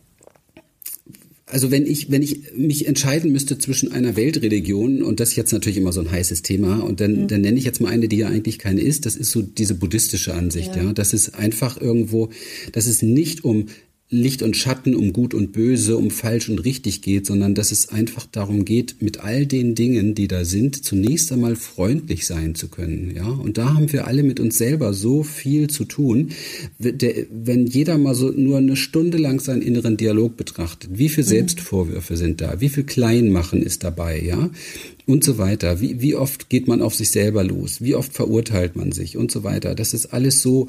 also wenn ich, wenn ich mich entscheiden müsste zwischen einer Weltreligion, und das ist jetzt natürlich immer so ein heißes Thema, und dann, mhm. dann nenne ich jetzt mal eine, die ja eigentlich keine ist, das ist so diese buddhistische Ansicht, ja. ja. Das ist einfach irgendwo, dass es nicht um Licht und Schatten, um Gut und Böse, um Falsch und Richtig geht, sondern dass es einfach darum geht, mit all den Dingen, die da sind, zunächst einmal freundlich sein zu können, ja. Und da haben wir alle mit uns selber so viel zu tun. Wenn jeder mal so nur eine Stunde lang seinen inneren Dialog betrachtet, wie viel Selbstvorwürfe sind da, wie viel Kleinmachen ist dabei, ja, und so weiter. Wie, wie oft geht man auf sich selber los? Wie oft verurteilt man sich und so weiter? Das ist alles so,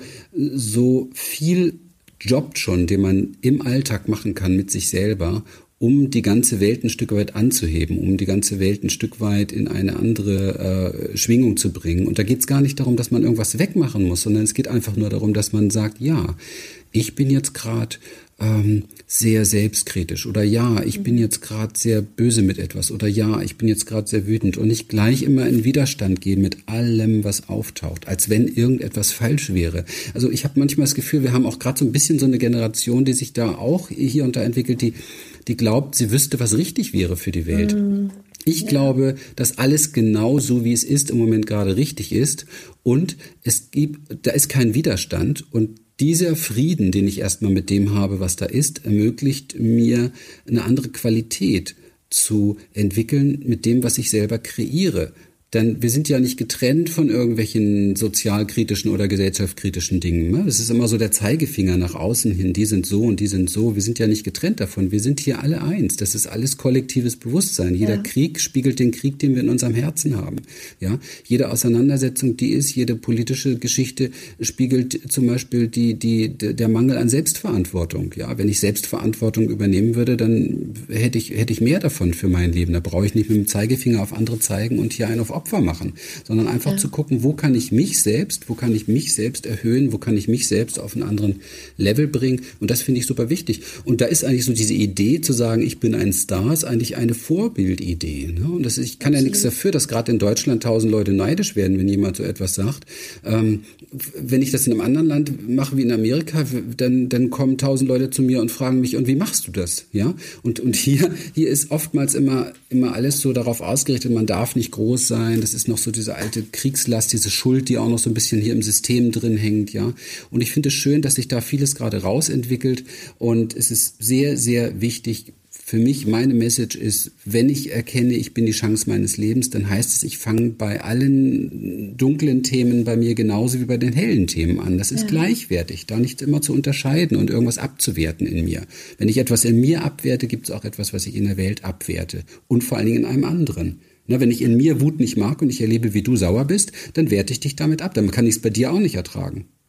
so viel Job schon, den man im Alltag machen kann mit sich selber, um die ganze Welt ein Stück weit anzuheben, um die ganze Welt ein Stück weit in eine andere äh, Schwingung zu bringen. Und da geht es gar nicht darum, dass man irgendwas wegmachen muss, sondern es geht einfach nur darum, dass man sagt, ja, ich bin jetzt gerade ähm, sehr selbstkritisch oder ja, ich bin jetzt gerade sehr böse mit etwas oder ja, ich bin jetzt gerade sehr wütend und nicht gleich immer in Widerstand gehen mit allem, was auftaucht, als wenn irgendetwas falsch wäre. Also ich habe manchmal das Gefühl, wir haben auch gerade so ein bisschen so eine Generation, die sich da auch hier und da entwickelt, die, die glaubt, sie wüsste, was richtig wäre für die Welt. Mm. Ich ja. glaube, dass alles genau so, wie es ist, im Moment gerade richtig ist und es gibt, da ist kein Widerstand und dieser Frieden, den ich erstmal mit dem habe, was da ist, ermöglicht mir eine andere Qualität zu entwickeln mit dem, was ich selber kreiere. Denn wir sind ja nicht getrennt von irgendwelchen sozialkritischen oder gesellschaftskritischen Dingen. Es ist immer so der Zeigefinger nach außen hin. Die sind so und die sind so. Wir sind ja nicht getrennt davon. Wir sind hier alle eins. Das ist alles kollektives Bewusstsein. Jeder ja. Krieg spiegelt den Krieg, den wir in unserem Herzen haben. Ja, jede Auseinandersetzung, die ist, jede politische Geschichte spiegelt zum Beispiel die, die, der Mangel an Selbstverantwortung. Ja, wenn ich Selbstverantwortung übernehmen würde, dann hätte ich, hätte ich mehr davon für mein Leben. Da brauche ich nicht mit dem Zeigefinger auf andere zeigen und hier einen auf Opfer machen, sondern einfach ja. zu gucken, wo kann ich mich selbst, wo kann ich mich selbst erhöhen, wo kann ich mich selbst auf einen anderen Level bringen und das finde ich super wichtig. Und da ist eigentlich so diese Idee zu sagen, ich bin ein Star, ist eigentlich eine Vorbildidee. Ne? Und das ist, ich kann Absolut. ja nichts dafür, dass gerade in Deutschland tausend Leute neidisch werden, wenn jemand so etwas sagt. Ähm, wenn ich das in einem anderen Land mache wie in Amerika, dann, dann kommen tausend Leute zu mir und fragen mich, und wie machst du das? Ja? Und, und hier, hier ist oftmals immer, immer alles so darauf ausgerichtet, man darf nicht groß sein. Das ist noch so diese alte Kriegslast, diese Schuld, die auch noch so ein bisschen hier im System drin hängt, ja. Und ich finde es schön, dass sich da vieles gerade rausentwickelt. Und es ist sehr, sehr wichtig. Für mich, meine Message ist, wenn ich erkenne, ich bin die Chance meines Lebens, dann heißt es, ich fange bei allen dunklen Themen bei mir genauso wie bei den hellen Themen an. Das ist ja. gleichwertig, da nicht immer zu unterscheiden und irgendwas abzuwerten in mir. Wenn ich etwas in mir abwerte, gibt es auch etwas, was ich in der Welt abwerte. Und vor allen Dingen in einem anderen. Na, wenn ich in mir Wut nicht mag und ich erlebe, wie du sauer bist, dann werte ich dich damit ab. Dann kann ich es bei dir auch nicht ertragen.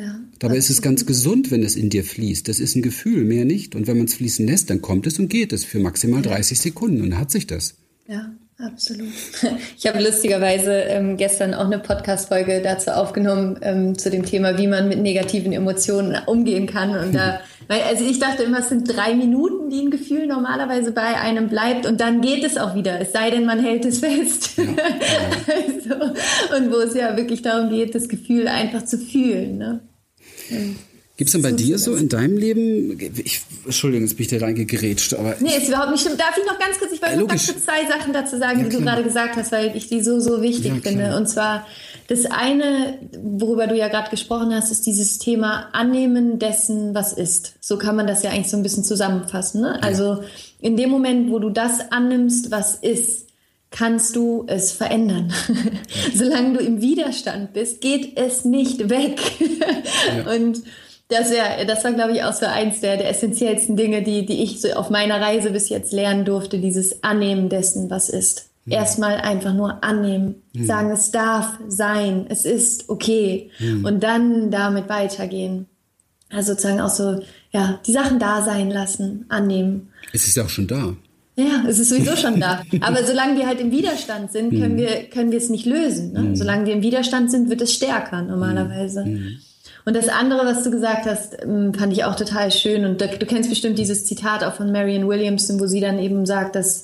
Ja, Dabei ist es ganz gesund, wenn es in dir fließt. Das ist ein Gefühl, mehr nicht. Und wenn man es fließen lässt, dann kommt es und geht es für maximal dreißig Sekunden und dann hat sich das. Ja, absolut. Ich habe lustigerweise ähm, gestern auch eine Podcast-Folge dazu aufgenommen, ähm, zu dem Thema, wie man mit negativen Emotionen umgehen kann. Und da, weil, also ich dachte immer, es sind drei Minuten, die ein Gefühl normalerweise bei einem bleibt und dann geht es auch wieder, es sei denn, man hält es fest. Ja, ja. Also, und wo es ja wirklich darum geht, das Gefühl einfach zu fühlen. Ne? Gibt es denn bei dir so in deinem Leben, ich, Entschuldigung, jetzt bin ich da reingegrätscht, aber... Nee, ist überhaupt nicht schlimm. Darf ich noch ganz kurz, ich wollte noch ganz kurz zwei Sachen dazu sagen, ja, die du gerade gesagt hast, weil ich die so, so wichtig ja, finde. Und zwar, das eine, worüber du ja gerade gesprochen hast, ist dieses Thema Annehmen dessen, was ist. So kann man das ja eigentlich so ein bisschen zusammenfassen. Ne? Ja. Also in dem Moment, wo du das annimmst, was ist, kannst du es verändern. Solange du im Widerstand bist, geht es nicht weg. Ja. Und Das, wär, das war, glaube ich, auch so eins der, der essentiellsten Dinge, die, die ich so auf meiner Reise bis jetzt lernen durfte, dieses Annehmen dessen, was ist. Mhm. Erstmal einfach nur annehmen, mhm. sagen, es darf sein, es ist okay mhm. und dann damit weitergehen. Also sozusagen auch so, ja, die Sachen da sein lassen, annehmen. Es ist ja auch schon da. Ja, es ist sowieso schon da. Aber solange wir halt im Widerstand sind, können, mhm. wir, können wir es nicht lösen. Ne? Mhm. Solange wir im Widerstand sind, wird es stärker normalerweise. Mhm. Und das andere, was du gesagt hast, fand ich auch total schön. Und du kennst bestimmt dieses Zitat auch von Marianne Williamson, wo sie dann eben sagt, dass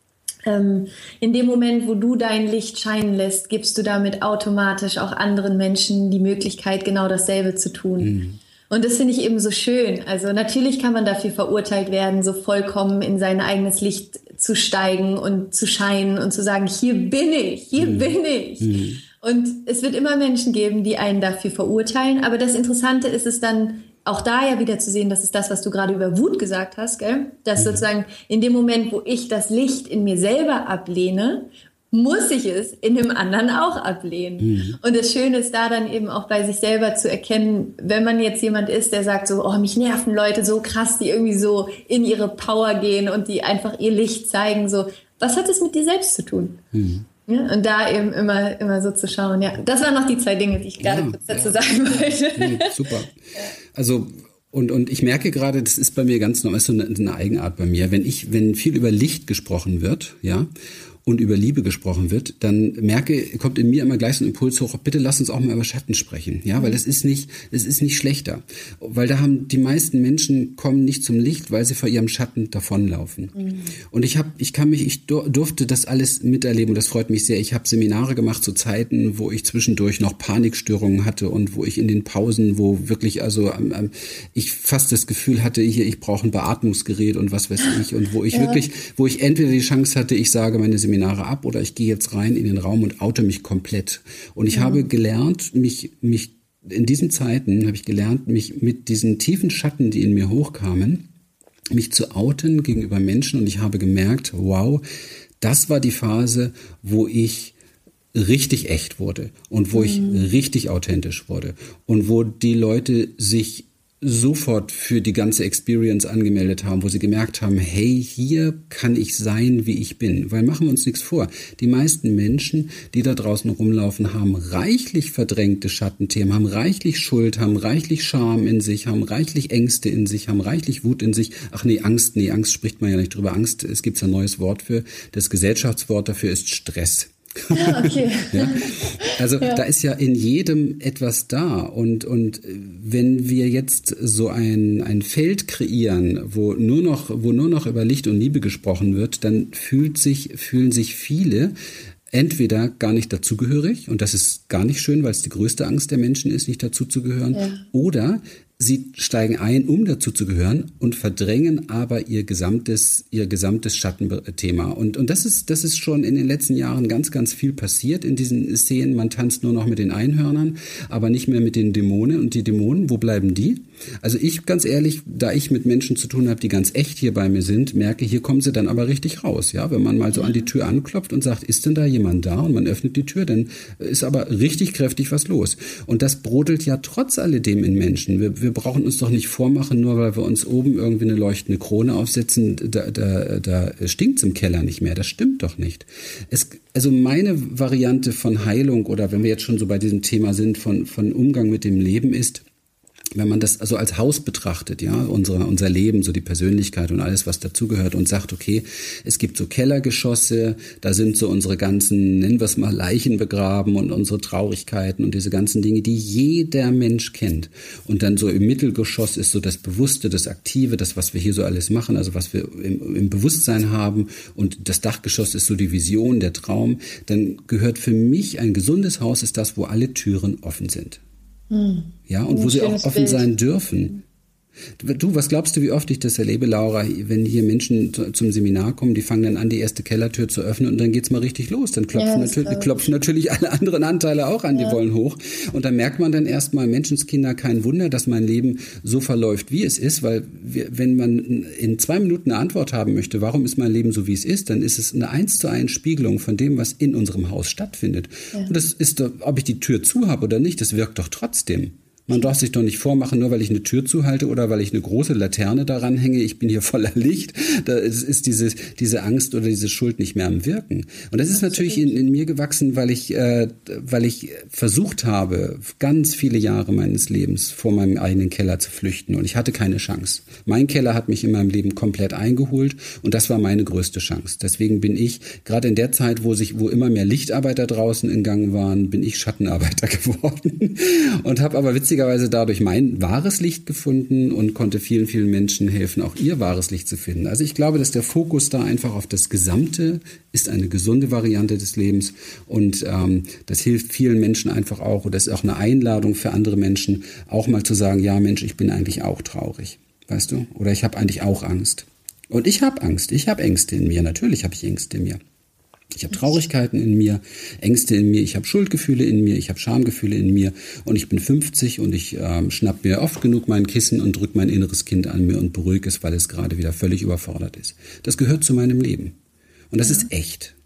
ähm, in dem Moment, wo du dein Licht scheinen lässt, gibst du damit automatisch auch anderen Menschen die Möglichkeit, genau dasselbe zu tun. Mhm. Und das finde ich eben so schön. Also natürlich kann man dafür verurteilt werden, so vollkommen in sein eigenes Licht zu steigen und zu scheinen und zu sagen, hier bin ich, hier mhm. bin ich. Mhm. Und es wird immer Menschen geben, die einen dafür verurteilen. Aber das Interessante ist es dann, auch da ja wieder zu sehen, das ist das, was du gerade über Wut gesagt hast, gell? Dass mhm. sozusagen in dem Moment, wo ich das Licht in mir selber ablehne, muss ich es in dem anderen auch ablehnen. Mhm. Und das Schöne ist da dann eben auch bei sich selber zu erkennen, wenn man jetzt jemand ist, der sagt so, oh, mich nerven Leute so krass, die irgendwie so in ihre Power gehen und die einfach ihr Licht zeigen, so, was hat es mit dir selbst zu tun? Mhm. Ja, und da eben immer, immer so zu schauen. Ja, das waren noch die zwei Dinge, die ich gerade ja, kurz dazu ja. sagen wollte. Nee, super. Also, und, und ich merke gerade, das ist bei mir ganz normal, ist so eine, eine Eigenart bei mir. Wenn ich, wenn viel über Licht gesprochen wird, ja, und über Liebe gesprochen wird, dann merke, kommt in mir immer gleich so ein Impuls hoch, bitte lass uns auch mal über Schatten sprechen, ja, weil es ist nicht, es ist nicht schlechter, weil da haben die meisten Menschen kommen nicht zum Licht, weil sie vor ihrem Schatten davonlaufen. Mhm. Und ich habe, ich kann mich, ich durfte das alles miterleben und das freut mich sehr. Ich habe Seminare gemacht zu Zeiten, wo ich zwischendurch noch Panikstörungen hatte und wo ich in den Pausen, wo wirklich, also ähm, ich fast das Gefühl hatte, hier, ich brauche ein Beatmungsgerät und was weiß ich und wo ich ja. wirklich, wo ich entweder die Chance hatte, ich sage meine Seminare ab oder ich gehe jetzt rein in den Raum und oute mich komplett. Und ich ja. habe gelernt, mich, mich in diesen Zeiten habe ich gelernt, mich mit diesen tiefen Schatten, die in mir hochkamen, mich zu outen gegenüber Menschen. Und ich habe gemerkt, wow, das war die Phase, wo ich richtig echt wurde und wo mhm. ich richtig authentisch wurde und wo die Leute sich sofort für die ganze Experience angemeldet haben, wo sie gemerkt haben, hey, hier kann ich sein, wie ich bin. Weil machen wir uns nichts vor. Die meisten Menschen, die da draußen rumlaufen, haben reichlich verdrängte Schattenthemen, haben reichlich Schuld, haben reichlich Scham in sich, haben reichlich Ängste in sich, haben reichlich Wut in sich. Ach nee, Angst, nee, Angst spricht man ja nicht drüber. Angst, es gibt ein neues Wort für. Das Gesellschaftswort dafür ist Stress. Ja, okay. Ja? Also ja. da ist ja in jedem etwas da und und wenn wir jetzt so ein ein Feld kreieren, wo nur noch wo nur noch über Licht und Liebe gesprochen wird, dann fühlt sich fühlen sich viele entweder gar nicht dazugehörig und das ist gar nicht schön, weil es die größte Angst der Menschen ist, nicht dazuzugehören, ja. oder sie steigen ein, um dazu zu gehören und verdrängen aber ihr gesamtes, ihr gesamtes Schattenthema. Und, und das ist, das ist schon in den letzten Jahren ganz, ganz viel passiert in diesen Szenen. Man tanzt nur noch mit den Einhörnern, aber nicht mehr mit den Dämonen. Und die Dämonen, wo bleiben die? Also ich, ganz ehrlich, da ich mit Menschen zu tun habe, die ganz echt hier bei mir sind, merke, hier kommen sie dann aber richtig raus. Ja, wenn man mal so an die Tür anklopft und sagt, ist denn da jemand da? Und man öffnet die Tür, dann ist aber richtig kräftig was los. Und das brodelt ja trotz alledem in Menschen. Wir, wir brauchen uns doch nicht vormachen, nur weil wir uns oben irgendwie eine leuchtende Krone aufsetzen, da, da, da stinkt's im Keller nicht mehr. Das stimmt doch nicht. Es, also meine Variante von Heilung oder wenn wir jetzt schon so bei diesem Thema sind, von, von Umgang mit dem Leben ist, wenn man das also als Haus betrachtet, ja, unsere, unser Leben, so die Persönlichkeit und alles, was dazugehört und sagt, okay, es gibt so Kellergeschosse, da sind so unsere ganzen, nennen wir es mal, Leichen begraben und unsere Traurigkeiten und diese ganzen Dinge, die jeder Mensch kennt. Und dann so im Mittelgeschoss ist so das Bewusste, das Aktive, das, was wir hier so alles machen, also was wir im, im Bewusstsein haben, und das Dachgeschoss ist so die Vision, der Traum. Dann gehört für mich ein gesundes Haus ist das, wo alle Türen offen sind. Hm. Ja, und wo sie auch offen Bild. sein dürfen. Du, was glaubst du, wie oft ich das erlebe, Laura, wenn hier Menschen zum Seminar kommen, die fangen dann an, die erste Kellertür zu öffnen und dann geht's mal richtig los. Dann klopfen, ja, natürlich, klopfen natürlich alle anderen Anteile auch an, ja. Die wollen hoch. Und dann merkt man dann erstmal, Menschenskinder, kein Wunder, dass mein Leben so verläuft, wie es ist, weil wir, wenn man in zwei Minuten eine Antwort haben möchte, warum ist mein Leben so, wie es ist, dann ist es eine eins zu eins Spiegelung von dem, was in unserem Haus stattfindet. Ja. Und das ist, ob ich die Tür zu habe oder nicht, das wirkt doch trotzdem. Man darf sich doch nicht vormachen, nur weil ich eine Tür zuhalte oder weil ich eine große Laterne daran hänge, ich bin hier voller Licht, da ist, ist diese, diese Angst oder diese Schuld nicht mehr am Wirken. Und das ist natürlich in, in mir gewachsen, weil ich, äh, weil ich versucht habe, ganz viele Jahre meines Lebens vor meinem eigenen Keller zu flüchten, und ich hatte keine Chance. Mein Keller hat mich in meinem Leben komplett eingeholt, und das war meine größte Chance. Deswegen bin ich, gerade in der Zeit, wo sich, wo immer mehr Lichtarbeiter draußen in Gang waren, bin ich Schattenarbeiter geworden und habe aber witzigerweise dadurch mein wahres Licht gefunden und konnte vielen, vielen Menschen helfen, auch ihr wahres Licht zu finden. Also ich glaube, dass der Fokus da einfach auf das Gesamte ist, eine gesunde Variante des Lebens, und ähm, das hilft vielen Menschen einfach auch, und das ist auch eine Einladung für andere Menschen, auch mal zu sagen, ja Mensch, ich bin eigentlich auch traurig, weißt du, oder ich habe eigentlich auch Angst. Und ich habe Angst, ich habe Ängste in mir, natürlich habe ich Ängste in mir. Ich habe Traurigkeiten in mir, Ängste in mir, ich habe Schuldgefühle in mir, ich habe Schamgefühle in mir, und ich bin fünfzig und ich ähm, schnapp mir oft genug mein Kissen und drück mein inneres Kind an mir und beruhige es, weil es gerade wieder völlig überfordert ist. Das gehört zu meinem Leben, und das ja. ist echt.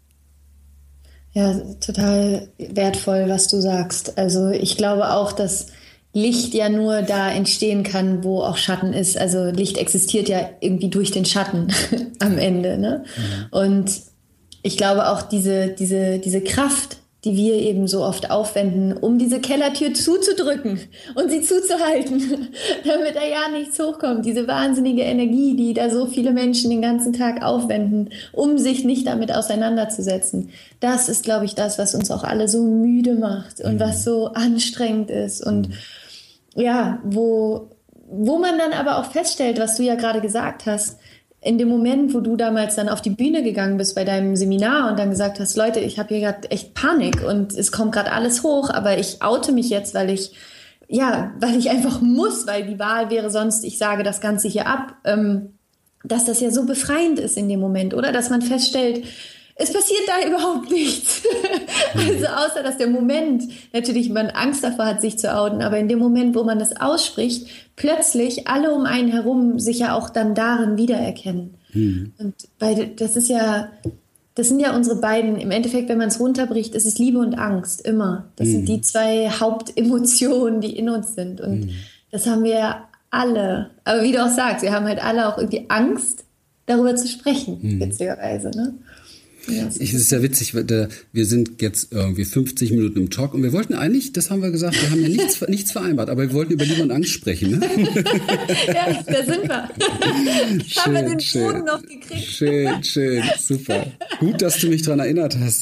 Ja, total wertvoll, was du sagst. Also ich glaube auch, dass Licht ja nur da entstehen kann, wo auch Schatten ist. Also Licht existiert ja irgendwie durch den Schatten am Ende, ne? Mhm. Und ich glaube auch diese, diese, diese Kraft, die wir eben so oft aufwenden, um diese Kellertür zuzudrücken und sie zuzuhalten, damit da ja nichts hochkommt. Diese wahnsinnige Energie, die da so viele Menschen den ganzen Tag aufwenden, um sich nicht damit auseinanderzusetzen. Das ist, glaube ich, das, was uns auch alle so müde macht und mhm. was so anstrengend ist. Und ja, wo, wo man dann aber auch feststellt, was du ja gerade gesagt hast, in dem Moment, wo du damals dann auf die Bühne gegangen bist bei deinem Seminar und dann gesagt hast, Leute, ich habe hier gerade echt Panik und es kommt gerade alles hoch, aber ich oute mich jetzt, weil ich, ja, weil ich einfach muss, weil die Wahl wäre sonst, ich sage das Ganze hier ab, ähm, dass das ja so befreiend ist in dem Moment, oder? Dass man feststellt, es passiert da überhaupt nichts. Also außer, dass der Moment, natürlich man Angst davor hat, sich zu outen, aber in dem Moment, wo man das ausspricht, plötzlich alle um einen herum sich ja auch dann darin wiedererkennen. Mhm. Und weil das ist ja, das sind ja unsere beiden, im Endeffekt, wenn man es runterbricht, ist es Liebe und Angst, immer. Das mhm. sind die zwei Hauptemotionen, die in uns sind. Und mhm. das haben wir ja alle. Aber wie du auch sagst, wir haben halt alle auch irgendwie Angst, darüber zu sprechen, mhm. witzigerweise, ne? Ja, es ist ja witzig, wir sind jetzt irgendwie fünfzig Minuten im Talk und wir wollten eigentlich, das haben wir gesagt, wir haben ja nichts, nichts vereinbart, aber wir wollten über Liebe und Angst sprechen. Ne? Ja, da sind wir. Schön, haben wir den schön, Bogen noch gekriegt. Schön, schön, super. Gut, dass du mich daran erinnert hast.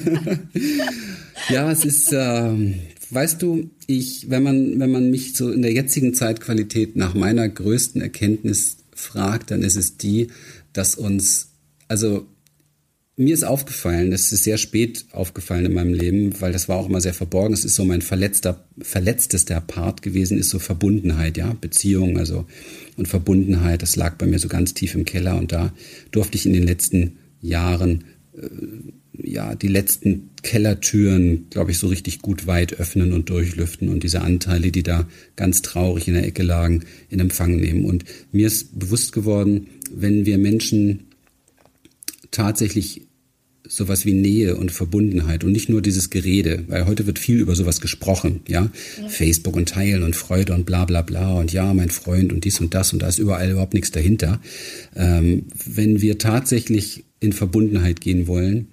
Ja, es ist, ähm, weißt du, ich, wenn man, wenn man mich so in der jetzigen Zeitqualität nach meiner größten Erkenntnis fragt, dann ist es die, dass uns, also mir ist aufgefallen, das ist sehr spät aufgefallen in meinem Leben, weil das war auch immer sehr verborgen. Es ist so mein verletzter, verletztester Part gewesen, ist so Verbundenheit, ja, Beziehung, also und Verbundenheit. Das lag bei mir so ganz tief im Keller, und da durfte ich in den letzten Jahren äh, ja die letzten Kellertüren, glaube ich, so richtig gut weit öffnen und durchlüften und diese Anteile, die da ganz traurig in der Ecke lagen, in Empfang nehmen. Und mir ist bewusst geworden, wenn wir Menschen tatsächlich sowas wie Nähe und Verbundenheit und nicht nur dieses Gerede, weil heute wird viel über sowas gesprochen, ja, ja. Facebook und Teilen und Freude und bla bla bla und ja, mein Freund und dies und das, und da ist überall überhaupt nichts dahinter. Ähm, wenn wir tatsächlich in Verbundenheit gehen wollen,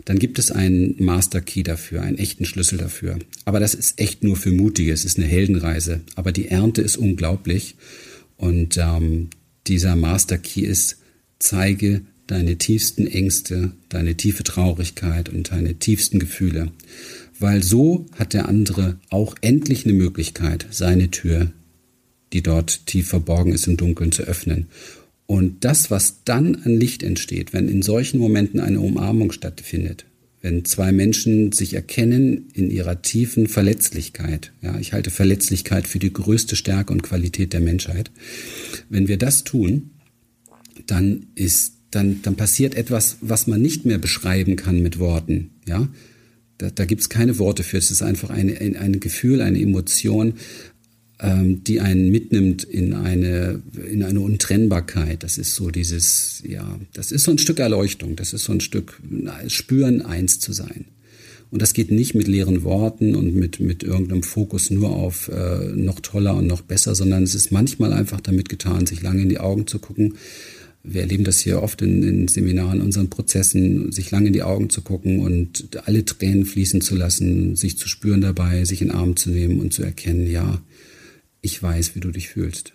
dann gibt es einen Master Key dafür, einen echten Schlüssel dafür. Aber das ist echt nur für Mutige, es ist eine Heldenreise. Aber die Ernte ist unglaublich. Und ähm, dieser Master Key ist, zeige deine tiefsten Ängste, deine tiefe Traurigkeit und deine tiefsten Gefühle. Weil so hat der andere auch endlich eine Möglichkeit, seine Tür, die dort tief verborgen ist im Dunkeln, zu öffnen. Und das, was dann an Licht entsteht, wenn in solchen Momenten eine Umarmung stattfindet, wenn zwei Menschen sich erkennen in ihrer tiefen Verletzlichkeit, ja, ich halte Verletzlichkeit für die größte Stärke und Qualität der Menschheit. Wenn wir das tun, dann ist, dann, dann passiert etwas, was man nicht mehr beschreiben kann mit Worten, ja. Da, da gibt es keine Worte für. Es ist einfach eine, ein, ein Gefühl, eine Emotion, ähm, die einen mitnimmt in eine, in eine Untrennbarkeit. Das ist so dieses, ja, das ist so ein Stück Erleuchtung. Das ist so ein Stück Spüren, eins zu sein. Und das geht nicht mit leeren Worten und mit, mit irgendeinem Fokus nur auf äh, noch toller und noch besser, sondern es ist manchmal einfach damit getan, sich lange in die Augen zu gucken. Wir erleben das hier oft in, in Seminaren, unseren Prozessen, sich lange in die Augen zu gucken und alle Tränen fließen zu lassen, sich zu spüren dabei, sich in den Arm zu nehmen und zu erkennen, ja, ich weiß, wie du dich fühlst.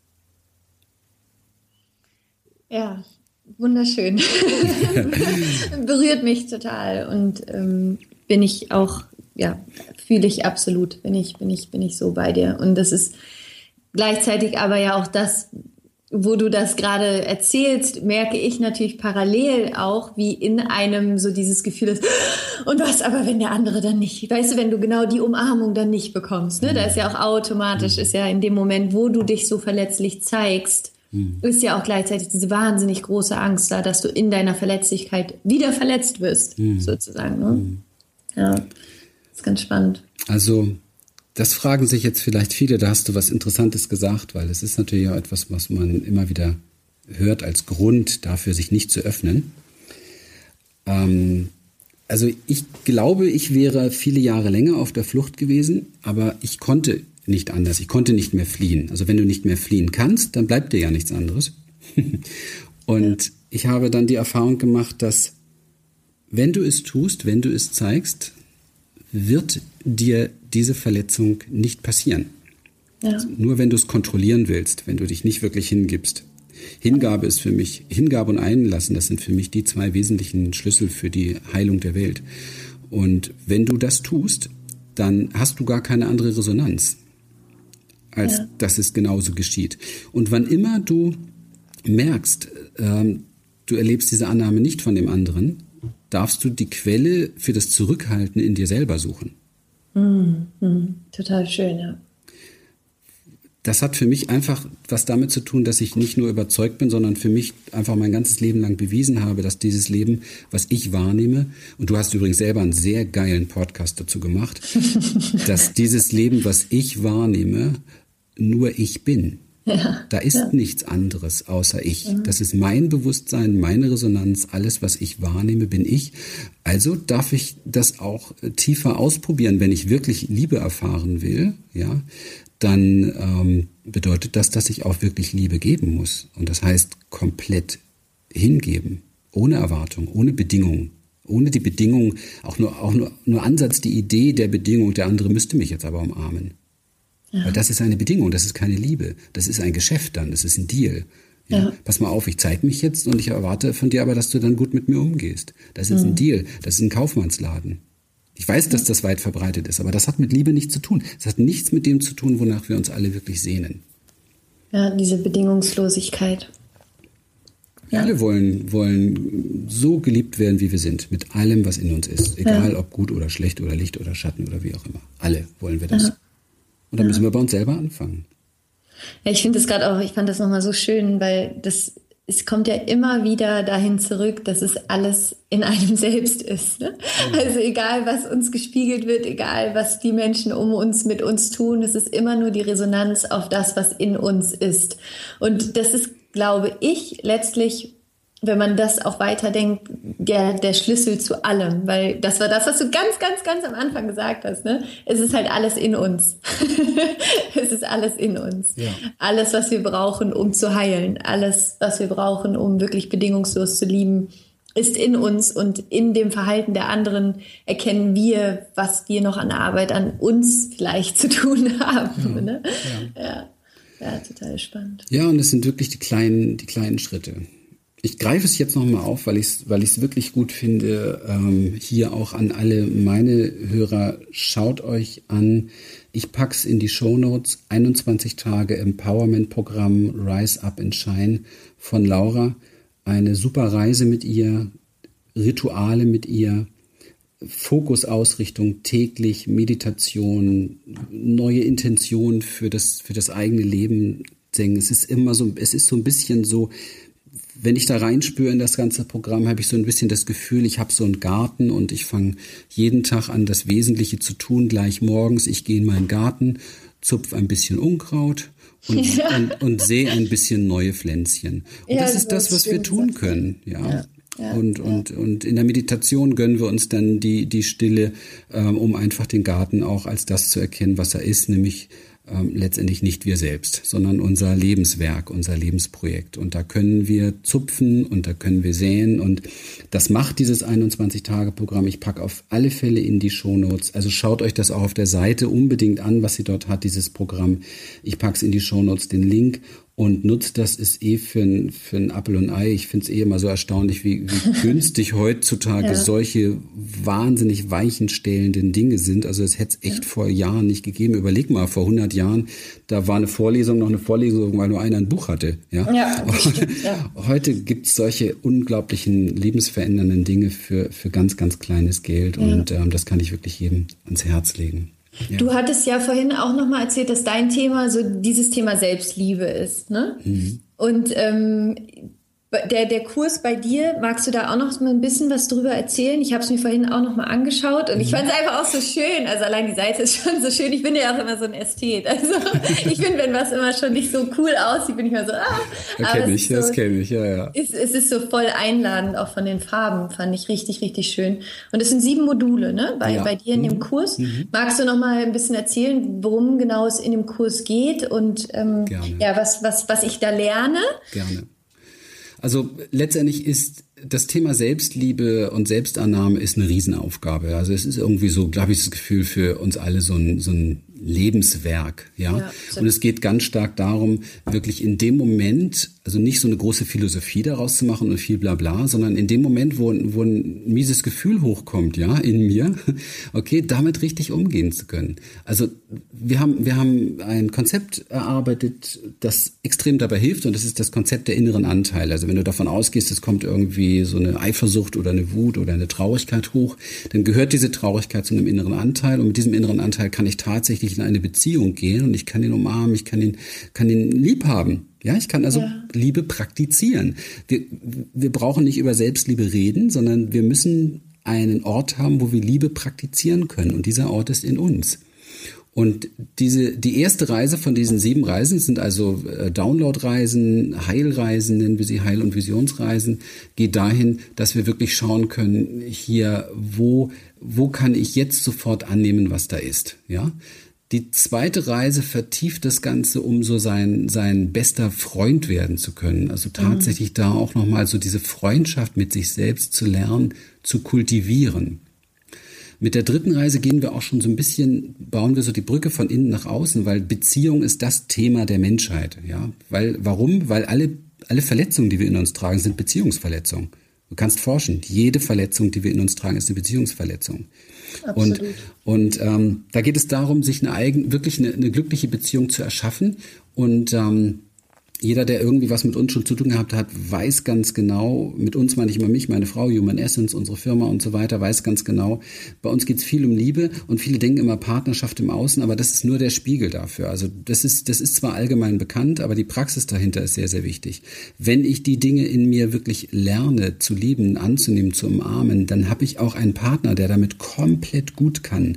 Ja, wunderschön. Berührt mich total und ähm, bin ich auch, ja, fühle ich absolut, bin ich, bin ich, bin ich so bei dir. Und das ist gleichzeitig aber ja auch das, wo du das gerade erzählst, merke ich natürlich parallel auch, wie in einem so dieses Gefühl ist, und was aber, wenn der andere dann nicht, weißt du, wenn du genau die Umarmung dann nicht bekommst, ne? Da ist ja auch automatisch, ist ja in dem Moment, wo du dich so verletzlich zeigst, mhm. ist ja auch gleichzeitig diese wahnsinnig große Angst da, dass du in deiner Verletzlichkeit wieder verletzt wirst, mhm. sozusagen. Ne? Mhm. Ja, das ist ganz spannend. Also, das fragen sich jetzt vielleicht viele, da hast du was Interessantes gesagt, weil es ist natürlich auch etwas, was man immer wieder hört als Grund dafür, sich nicht zu öffnen. Ähm, also ich glaube, ich wäre viele Jahre länger auf der Flucht gewesen, aber ich konnte nicht anders, ich konnte nicht mehr fliehen. Also wenn du nicht mehr fliehen kannst, dann bleibt dir ja nichts anderes. Und ja. ich habe dann die Erfahrung gemacht, dass wenn du es tust, wenn du es zeigst, wird dir diese Verletzung nicht passieren. Ja. Also nur wenn du es kontrollieren willst, wenn du dich nicht wirklich hingibst. Hingabe ist für mich, Hingabe und Einlassen, das sind für mich die zwei wesentlichen Schlüssel für die Heilung der Welt. Und wenn du das tust, dann hast du gar keine andere Resonanz, als ja. dass es genauso geschieht. Und wann immer du merkst, ähm, du erlebst diese Annahme nicht von dem anderen, darfst du die Quelle für das Zurückhalten in dir selber suchen. Mm, mm, total schön, ja. Das hat für mich einfach was damit zu tun, dass ich nicht nur überzeugt bin, sondern für mich einfach mein ganzes Leben lang bewiesen habe, dass dieses Leben, was ich wahrnehme, und du hast übrigens selber einen sehr geilen Podcast dazu gemacht, dass dieses Leben, was ich wahrnehme, nur ich bin. Ja, da ist ja. nichts anderes außer ich. Mhm. Das ist mein Bewusstsein, meine Resonanz, alles, was ich wahrnehme, bin ich. Also darf ich das auch tiefer ausprobieren, wenn ich wirklich Liebe erfahren will, ja, dann ähm, bedeutet das, dass ich auch wirklich Liebe geben muss. Und das heißt komplett hingeben, ohne Erwartung, ohne Bedingung. Ohne die Bedingung, auch nur, auch nur, nur Ansatz, die Idee der Bedingung, der andere müsste mich jetzt aber umarmen. Ja. Weil das ist eine Bedingung, das ist keine Liebe. Das ist ein Geschäft dann, das ist ein Deal. Ja, ja. Pass mal auf, ich zeige mich jetzt und ich erwarte von dir aber, dass du dann gut mit mir umgehst. Das ist mhm. ein Deal, das ist ein Kaufmannsladen. Ich weiß, dass das weit verbreitet ist, aber das hat mit Liebe nichts zu tun. Das hat nichts mit dem zu tun, wonach wir uns alle wirklich sehnen. Ja, diese Bedingungslosigkeit. Wir ja. alle wollen, wollen so geliebt werden, wie wir sind, mit allem, was in uns ist. Egal, ja. ob gut oder schlecht oder Licht oder Schatten oder wie auch immer. Alle wollen wir das. Ja. Und dann müssen wir bei uns selber anfangen. Ja, ich finde das gerade auch, ich fand das nochmal so schön, weil das, es kommt ja immer wieder dahin zurück, dass es alles in einem selbst ist. Ne? Mhm. Also egal, was uns gespiegelt wird, egal, was die Menschen um uns mit uns tun, es ist immer nur die Resonanz auf das, was in uns ist. Und das ist, glaube ich, letztlich, wenn man das auch weiterdenkt, der, der Schlüssel zu allem. Weil das war das, was du ganz, ganz, ganz am Anfang gesagt hast. Ne? Es ist halt alles in uns. Es ist alles in uns. Ja. Alles, was wir brauchen, um zu heilen. Alles, was wir brauchen, um wirklich bedingungslos zu lieben ist in uns und in dem Verhalten der anderen erkennen wir, was wir noch an Arbeit an uns vielleicht zu tun haben. Ja, ne? ja. Ja. ja, total spannend. Ja, und es sind wirklich die kleinen, die kleinen Schritte. Ich greife es jetzt nochmal auf, weil ich es weil ich es wirklich gut finde, ähm, hier auch an alle meine Hörer, schaut euch an, ich pack's in die Shownotes, einundzwanzig Tage Empowerment-Programm Rise Up and Shine von Laura. Eine super Reise mit ihr, Rituale mit ihr, Fokusausrichtung täglich, Meditation, neue Intentionen für das, für das eigene Leben. Es ist immer so, es ist so ein bisschen so, wenn ich da reinspüre in das ganze Programm, habe ich so ein bisschen das Gefühl, ich habe so einen Garten und ich fange jeden Tag an, das Wesentliche zu tun, gleich morgens. Ich gehe in meinen Garten, zupfe ein bisschen Unkraut, Und, ja. und, und sehe ein bisschen neue Pflänzchen. Und ja, das ist das, was wir tun können. Ja. ja, ja und, ja. und, und in der Meditation gönnen wir uns dann die, die Stille, ähm, um einfach den Garten auch als das zu erkennen, was er ist, nämlich ähm, letztendlich nicht wir selbst, sondern unser Lebenswerk, unser Lebensprojekt. Und da können wir zupfen und da können wir säen. Und das macht dieses einundzwanzig-Tage-Programm. Ich packe auf alle Fälle in die Shownotes. Also schaut euch das auch auf der Seite unbedingt an, was sie dort hat, dieses Programm. Ich packe es in die Shownotes, den Link. Und nutzt das ist eh für ein, für ein Apfel und Ei. Ich finde es eh immer so erstaunlich, wie, wie günstig heutzutage ja. solche wahnsinnig weichenstellenden Dinge sind. Also es hätte es echt ja. vor Jahren nicht gegeben. Überleg mal, vor hundert Jahren, da war eine Vorlesung noch eine Vorlesung, weil nur einer ein Buch hatte. Ja, ja, stimmt, ja. Heute gibt es solche unglaublichen lebensverändernden Dinge für, für ganz, ganz kleines Geld. Ja. Und ähm, das kann ich wirklich jedem ans Herz legen. Ja. Du hattest ja vorhin auch noch mal erzählt, dass dein Thema so dieses Thema Selbstliebe ist, ne? Mhm. Und ähm, der, der Kurs bei dir, magst du da auch noch mal ein bisschen was drüber erzählen? Ich habe es mir vorhin auch noch mal angeschaut und mhm. ich fand es einfach auch so schön. Also allein die Seite ist schon so schön. Ich bin ja auch immer so ein Ästhet. Also ich finde, wenn was immer schon nicht so cool aussieht, bin ich mal so, ah. Das kenne ich, so, das kenne ich, ja, ja. Es, es ist so voll einladend, auch von den Farben, fand ich richtig, richtig schön. Und es sind sieben Module, ne, bei, ja. bei dir in mhm. dem Kurs. Mhm. Magst du noch mal ein bisschen erzählen, worum genau es in dem Kurs geht und ähm, ja, was, was, was ich da lerne? Gerne. Also letztendlich ist das Thema Selbstliebe und Selbstannahme ist eine Riesenaufgabe. Also es ist irgendwie so, glaube ich, das Gefühl für uns alle so ein, so ein Lebenswerk, ja. ja und es geht ganz stark darum, wirklich in dem Moment, also nicht so eine große Philosophie daraus zu machen und viel Blabla, sondern in dem Moment, wo, wo ein mieses Gefühl hochkommt, ja, in mir, okay, damit richtig umgehen zu können. Also wir haben, wir haben ein Konzept erarbeitet, das extrem dabei hilft und das ist das Konzept der inneren Anteile. Also wenn du davon ausgehst, es kommt irgendwie so eine Eifersucht oder eine Wut oder eine Traurigkeit hoch, dann gehört diese Traurigkeit zu einem inneren Anteil und mit diesem inneren Anteil kann ich tatsächlich in eine Beziehung gehen und ich kann ihn umarmen, ich kann ihn, kann ihn lieb haben. Ja, ich kann also ja. Liebe praktizieren. Wir, wir brauchen nicht über Selbstliebe reden, sondern wir müssen einen Ort haben, wo wir Liebe praktizieren können und dieser Ort ist in uns. Und diese, die erste Reise von diesen sieben Reisen sind also äh, Download-Reisen, Heilreisen, nennen wir sie Heil- und Visionsreisen, geht dahin, dass wir wirklich schauen können, hier, wo, wo kann ich jetzt sofort annehmen, was da ist, ja? Die zweite Reise vertieft das Ganze, um so sein, sein bester Freund werden zu können. Also tatsächlich mhm. da auch nochmal so diese Freundschaft mit sich selbst zu lernen, zu kultivieren. Mit der dritten Reise gehen wir auch schon so ein bisschen, bauen wir so die Brücke von innen nach außen, weil Beziehung ist das Thema der Menschheit. Ja, weil, warum? Weil alle, alle Verletzungen, die wir in uns tragen, sind Beziehungsverletzungen. Du kannst forschen. Jede Verletzung, die wir in uns tragen, ist eine Beziehungsverletzung. Absolut. Und, und ähm, da geht es darum, sich eine eigen, wirklich eine, eine glückliche Beziehung zu erschaffen. Und ähm, jeder, der irgendwie was mit uns schon zu tun gehabt hat, weiß ganz genau, mit uns meine ich immer mich, meine Frau, Human Essence, unsere Firma und so weiter, weiß ganz genau, bei uns geht es viel um Liebe und viele denken immer Partnerschaft im Außen, aber das ist nur der Spiegel dafür. Also das ist, das ist zwar allgemein bekannt, aber die Praxis dahinter ist sehr, sehr wichtig. Wenn ich die Dinge in mir wirklich lerne, zu lieben, anzunehmen, zu umarmen, dann habe ich auch einen Partner, der damit komplett gut kann.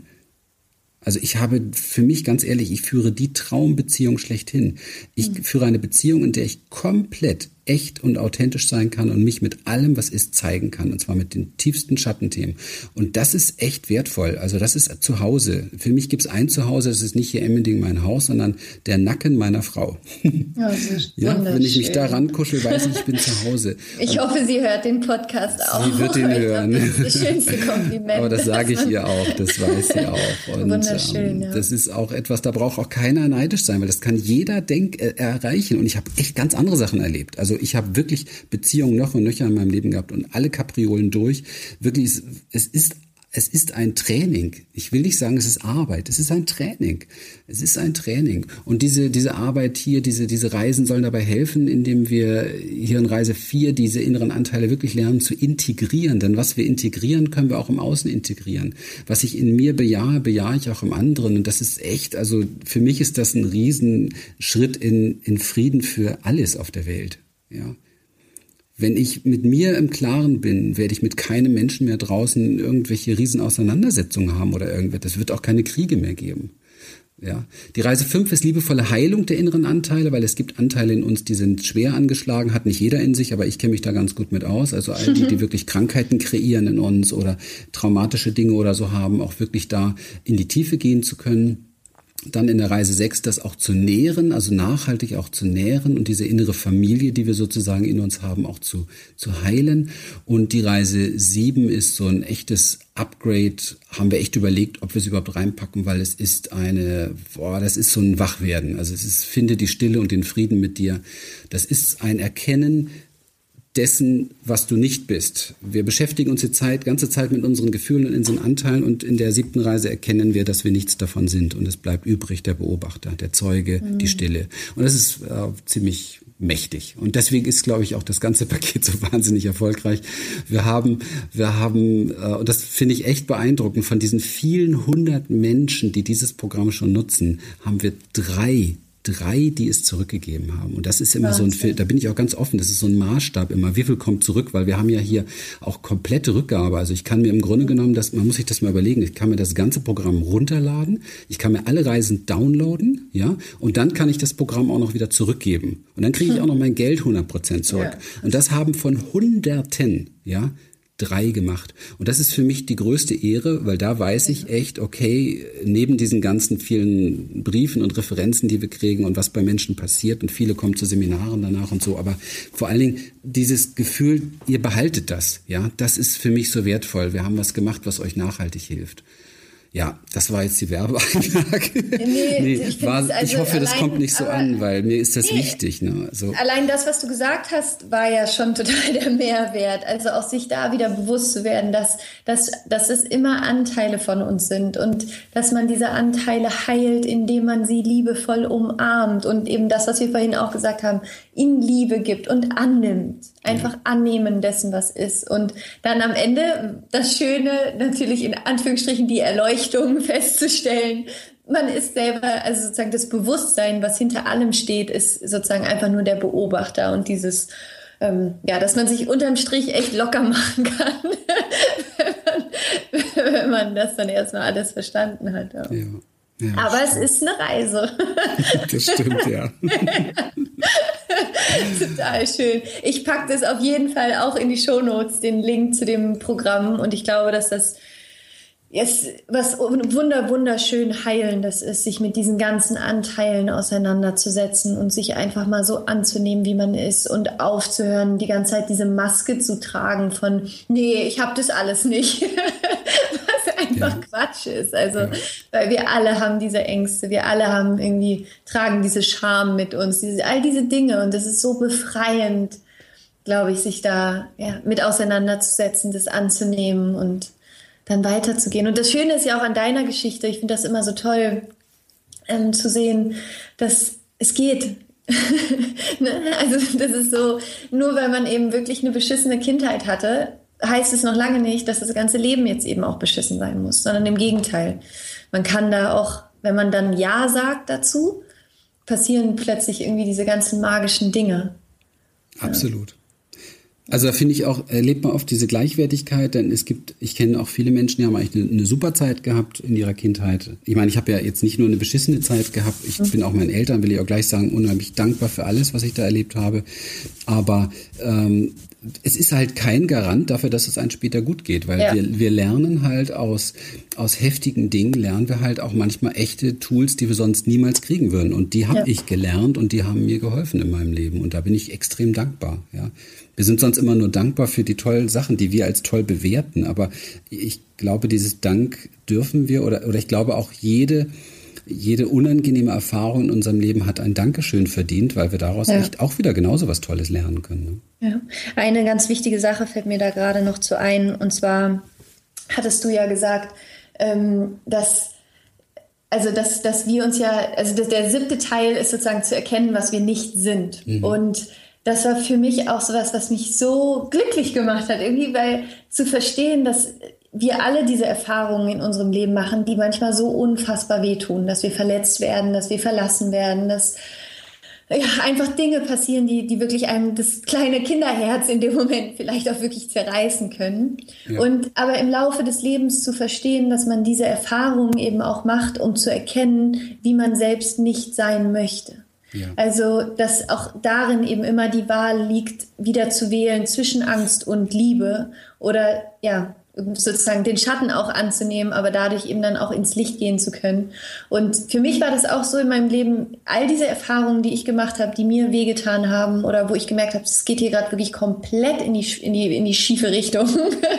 Also ich habe für mich, ganz ehrlich, ich führe die Traumbeziehung schlechthin. Ich mhm. führe eine Beziehung, in der ich komplett echt und authentisch sein kann und mich mit allem, was ist, zeigen kann. Und zwar mit den tiefsten Schattenthemen. Und das ist echt wertvoll. Also das ist zu Hause. Für mich gibt es ein Zuhause, das ist nicht hier Emmending mein Haus, sondern der Nacken meiner Frau. Ja, das ist ja, wenn ich mich da rankuschel, weiß ich, ich bin zu Hause. Ich und hoffe, sie hört den Podcast auch. Sie wird ihn hören. Glaub, das ist das schönste Kompliment. Aber das sage ich ihr auch, das weiß sie auch. Und, wunderschön, ähm, ja. Das ist auch etwas, da braucht auch keiner neidisch sein, weil das kann jeder denk, äh, erreichen. Und ich habe echt ganz andere Sachen erlebt. Also ich habe wirklich Beziehungen noch und nöcher in meinem Leben gehabt und alle Kapriolen durch. Wirklich, es, es ist Es ist ein Training. Ich will nicht sagen, es ist Arbeit. Es ist ein Training. Es ist ein Training. Und diese, diese Arbeit hier, diese, diese Reisen sollen dabei helfen, indem wir hier in Reise vier diese inneren Anteile wirklich lernen zu integrieren. Denn was wir integrieren, können wir auch im Außen integrieren. Was ich in mir bejahe, bejahe ich auch im anderen. Und das ist echt, also für mich ist das ein Riesenschritt in, in Frieden für alles auf der Welt. Ja. Wenn ich mit mir im Klaren bin, werde ich mit keinem Menschen mehr draußen irgendwelche Riesenauseinandersetzungen haben oder irgendwas. Es wird auch keine Kriege mehr geben. Ja. Die Reise fünf ist liebevolle Heilung der inneren Anteile, weil es gibt Anteile in uns, die sind schwer angeschlagen, hat nicht jeder in sich, aber ich kenne mich da ganz gut mit aus. Also all die, die wirklich Krankheiten kreieren in uns oder traumatische Dinge oder so haben, auch wirklich da in die Tiefe gehen zu können. Dann in der Reise sechs das auch zu nähren, also nachhaltig auch zu nähren und diese innere Familie, die wir sozusagen in uns haben, auch zu, zu heilen. Und die Reise sieben ist so ein echtes Upgrade, haben wir echt überlegt, ob wir es überhaupt reinpacken, weil es ist eine, boah, das ist so ein Wachwerden. Also es ist, finde die Stille und den Frieden mit dir. Das ist ein Erkennen dessen, was du nicht bist. Wir beschäftigen uns die Zeit, ganze Zeit mit unseren Gefühlen und unseren Anteilen und in der siebten Reise erkennen wir, dass wir nichts davon sind und es bleibt übrig der Beobachter, der Zeuge, mhm. die Stille. Und das ist äh, ziemlich mächtig. Und deswegen ist, glaube ich, auch das ganze Paket so wahnsinnig erfolgreich. Wir haben, wir haben, äh, und das finde ich echt beeindruckend, von diesen vielen hundert Menschen, die dieses Programm schon nutzen, haben wir drei Drei, die es zurückgegeben haben. Und das ist immer Wahnsinn. So ein, da bin ich auch ganz offen, das ist so ein Maßstab immer. Wie viel kommt zurück? Weil wir haben ja hier auch komplette Rückgabe. Also ich kann mir im Grunde genommen, das, man muss sich das mal überlegen, ich kann mir das ganze Programm runterladen, ich kann mir alle Reisen downloaden, ja, und dann kann ich das Programm auch noch wieder zurückgeben. Und dann kriege ich auch noch mein Geld hundert Prozent zurück. Ja. Und das haben von Hunderten, ja, drei gemacht. Und das ist für mich die größte Ehre, weil da weiß ich echt, okay, neben diesen ganzen vielen Briefen und Referenzen, die wir kriegen und was bei Menschen passiert und viele kommen zu Seminaren danach und so, aber vor allen Dingen dieses Gefühl, ihr behaltet das, ja, das ist für mich so wertvoll. Wir haben was gemacht, was euch nachhaltig hilft. Ja, das war jetzt die Werbeeinlage. Nee, nee, ich, war, also ich hoffe, allein, das kommt nicht so an, weil mir ist das nee, wichtig. Ne? Also, allein das, was du gesagt hast, war ja schon total der Mehrwert. Also auch sich da wieder bewusst zu werden, dass, dass, dass es immer Anteile von uns sind und dass man diese Anteile heilt, indem man sie liebevoll umarmt und eben das, was wir vorhin auch gesagt haben, ihnen Liebe gibt und annimmt. Einfach ja. annehmen dessen, was ist. Und dann am Ende das Schöne, natürlich in Anführungsstrichen die Erleuchtung festzustellen. Man ist selber, also sozusagen das Bewusstsein, was hinter allem steht, ist sozusagen einfach nur der Beobachter und dieses, ähm, ja, dass man sich unterm Strich echt locker machen kann, wenn, man, wenn man das dann erstmal alles verstanden hat. Ja. Ja. Ja, aber stimmt. Es ist eine Reise. Das stimmt, ja. Total schön. Ich packe das auf jeden Fall auch in die Shownotes, den Link zu dem Programm. Und ich glaube, dass das jetzt was wunder, wunderschön Heilendes ist, sich mit diesen ganzen Anteilen auseinanderzusetzen und sich einfach mal so anzunehmen, wie man ist und aufzuhören, die ganze Zeit diese Maske zu tragen von, nee, ich habe das alles nicht. Was einfach ja. Quatsch ist. Also, ja. weil wir alle haben diese Ängste, wir alle haben irgendwie, tragen diese Scham mit uns, diese, all diese Dinge. Und das ist so befreiend, glaube ich, sich da ja, mit auseinanderzusetzen, das anzunehmen und dann weiterzugehen. Und das Schöne ist ja auch an deiner Geschichte, ich finde das immer so toll, ähm, zu sehen, dass es geht. Also das ist so, nur weil man eben wirklich eine beschissene Kindheit hatte, heißt es noch lange nicht, dass das ganze Leben jetzt eben auch beschissen sein muss, sondern im Gegenteil. Man kann da auch, wenn man dann Ja sagt dazu, passieren plötzlich irgendwie diese ganzen magischen Dinge. Absolut. Also da finde ich auch, erlebt man oft diese Gleichwertigkeit, denn es gibt, ich kenne auch viele Menschen, die haben eigentlich eine, eine super Zeit gehabt in ihrer Kindheit. Ich meine, ich habe ja jetzt nicht nur eine beschissene Zeit gehabt, ich mhm. bin auch meinen Eltern, will ich auch gleich sagen, unheimlich dankbar für alles, was ich da erlebt habe. Aber ähm, es ist halt kein Garant dafür, dass es einem später gut geht, weil ja. wir, wir lernen halt aus, aus heftigen Dingen, lernen wir halt auch manchmal echte Tools, die wir sonst niemals kriegen würden. Und die habe ja. ich gelernt und die haben mir geholfen in meinem Leben. Und da bin ich extrem dankbar. Ja. Wir sind sonst immer nur dankbar für die tollen Sachen, die wir als toll bewerten. Aber ich glaube, dieses Dank dürfen wir, oder, oder ich glaube auch jede Jede unangenehme Erfahrung in unserem Leben hat ein Dankeschön verdient, weil wir daraus ja. echt auch wieder genauso was Tolles lernen können. Ne? Ja. Eine ganz wichtige Sache fällt mir da gerade noch zu ein. Und zwar hattest du ja gesagt, ähm, dass, also dass, dass wir uns ja, also dass der siebte Teil ist sozusagen zu erkennen, was wir nicht sind. Mhm. Und das war für mich auch sowas, was mich so glücklich gemacht hat, irgendwie, weil zu verstehen, dass wir alle diese Erfahrungen in unserem Leben machen, die manchmal so unfassbar wehtun, dass wir verletzt werden, dass wir verlassen werden, dass ja, einfach Dinge passieren, die, die wirklich einem das kleine Kinderherz in dem Moment vielleicht auch wirklich zerreißen können. Ja. Und aber im Laufe des Lebens zu verstehen, dass man diese Erfahrungen eben auch macht, um zu erkennen, wie man selbst nicht sein möchte. Ja. Also, dass auch darin eben immer die Wahl liegt, wieder zu wählen zwischen Angst und Liebe oder ja, sozusagen den Schatten auch anzunehmen, aber dadurch eben dann auch ins Licht gehen zu können. Und für mich war das auch so in meinem Leben, all diese Erfahrungen, die ich gemacht habe, die mir wehgetan haben oder wo ich gemerkt habe, es geht hier gerade wirklich komplett in die, in die, in die schiefe Richtung,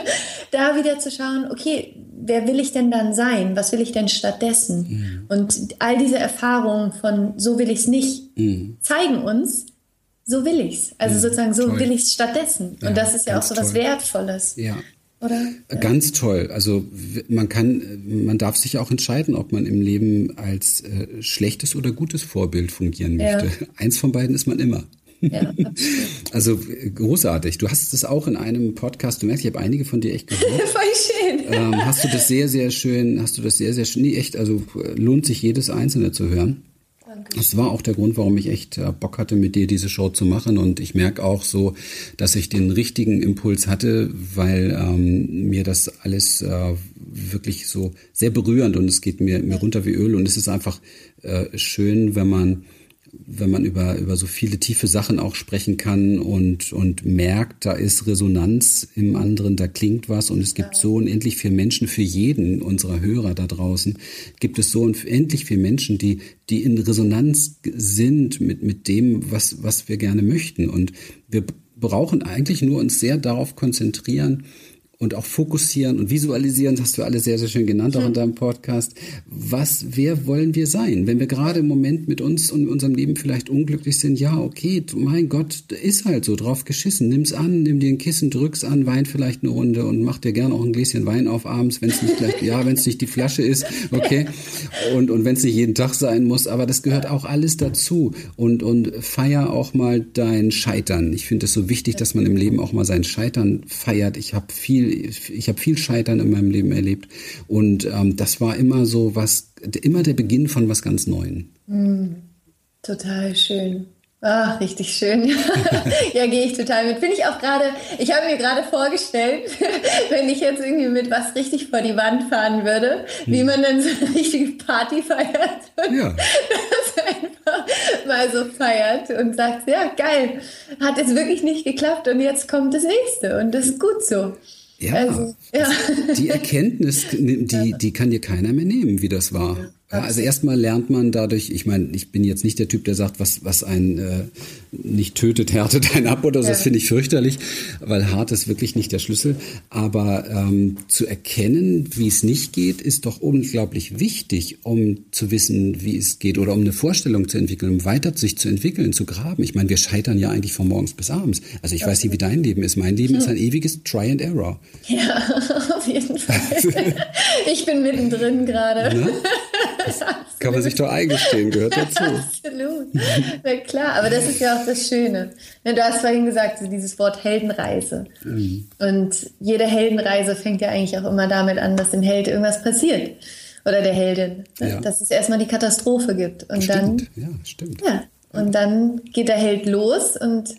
da wieder zu schauen, okay, wer will ich denn dann sein? Was will ich denn stattdessen? Mhm. Und all diese Erfahrungen von so will ich es nicht, mhm. zeigen uns, so will ich es. Also mhm. sozusagen, so toll. Will ich es stattdessen. Ja, und das ist ja auch so was Wertvolles. Ja. Oder? Ganz toll. Also man kann, man darf sich auch entscheiden, ob man im Leben als äh, schlechtes oder gutes Vorbild fungieren möchte. Ja. Eins von beiden ist man immer. Ja, also großartig. Du hast es auch in einem Podcast, du merkst, ich habe einige von dir echt gehört. Voll schön. Ähm, hast du das sehr, sehr schön, hast du das sehr, sehr schön, nee, echt, also lohnt sich jedes Einzelne zu hören. Das war auch der Grund, warum ich echt Bock hatte, mit dir diese Show zu machen. Und ich merke auch so, dass ich den richtigen Impuls hatte, weil ähm, mir das alles äh, wirklich so sehr berührend und es geht mir, mir runter wie Öl. Und es ist einfach äh, schön, wenn man wenn man über über so viele tiefe Sachen auch sprechen kann und und merkt, da ist Resonanz im anderen, da klingt was und es gibt so unendlich viele Menschen, für jeden unserer Hörer da draußen gibt es so unendlich viele Menschen, die die in Resonanz sind mit mit dem, was was wir gerne möchten, und wir brauchen eigentlich nur uns sehr darauf konzentrieren und auch fokussieren und visualisieren, das hast du alle sehr, sehr schön genannt, auch in deinem Podcast. Was, wer wollen wir sein? Wenn wir gerade im Moment mit uns und unserem Leben vielleicht unglücklich sind, ja, okay, mein Gott, ist halt so, drauf geschissen. Nimm's an, nimm dir ein Kissen, drück's an, wein vielleicht eine Runde und mach dir gern auch ein Gläschen Wein auf abends, wenn es nicht gleich, ja, wenn es nicht die Flasche ist, okay. Und, und wenn es nicht jeden Tag sein muss, aber das gehört auch alles dazu. Und, und feier auch mal dein Scheitern. Ich finde es so wichtig, dass man im Leben auch mal sein Scheitern feiert. Ich habe viel Ich habe viel Scheitern in meinem Leben erlebt und ähm, das war immer so was, immer der Beginn von was ganz Neuem. Mm, total schön. Ach, richtig schön. Ja, gehe ich total mit. Finde ich auch gerade, ich habe mir gerade vorgestellt, wenn ich jetzt irgendwie mit was richtig vor die Wand fahren würde, hm. wie man dann so eine richtige Party feiert und ja. das einfach mal so feiert und sagt, ja, geil, hat jetzt wirklich nicht geklappt und jetzt kommt das nächste und das ist gut so. Ja, also, ja. Die Erkenntnis, die, die kann dir keiner mehr nehmen, wie das war. Ja, also erstmal lernt man dadurch, ich meine, ich bin jetzt nicht der Typ, der sagt, was, was einen äh, nicht tötet, härtet einen ab oder so, ja. Das finde ich fürchterlich, weil hart ist wirklich nicht der Schlüssel. Aber ähm, zu erkennen, wie es nicht geht, ist doch unglaublich wichtig, um zu wissen, wie es geht oder um eine Vorstellung zu entwickeln, um weiter sich zu entwickeln, zu graben. Ich meine, wir scheitern ja eigentlich von morgens bis abends. Also ich okay. weiß nicht, wie dein Leben ist. Mein Leben hm. ist ein ewiges Try and Error. Ja, auf jeden Fall. Ich bin mittendrin gerade. Ne? Das kann man sich doch eingestehen, gehört dazu. Absolut, na klar, aber das ist ja auch das Schöne. Du hast vorhin gesagt, dieses Wort Heldenreise. Mhm. Und jede Heldenreise fängt ja eigentlich auch immer damit an, dass dem Held irgendwas passiert. Oder der Heldin. Ja. Dass es erstmal die Katastrophe gibt. Und stimmt, dann, ja, stimmt. Ja, und dann geht der Held los und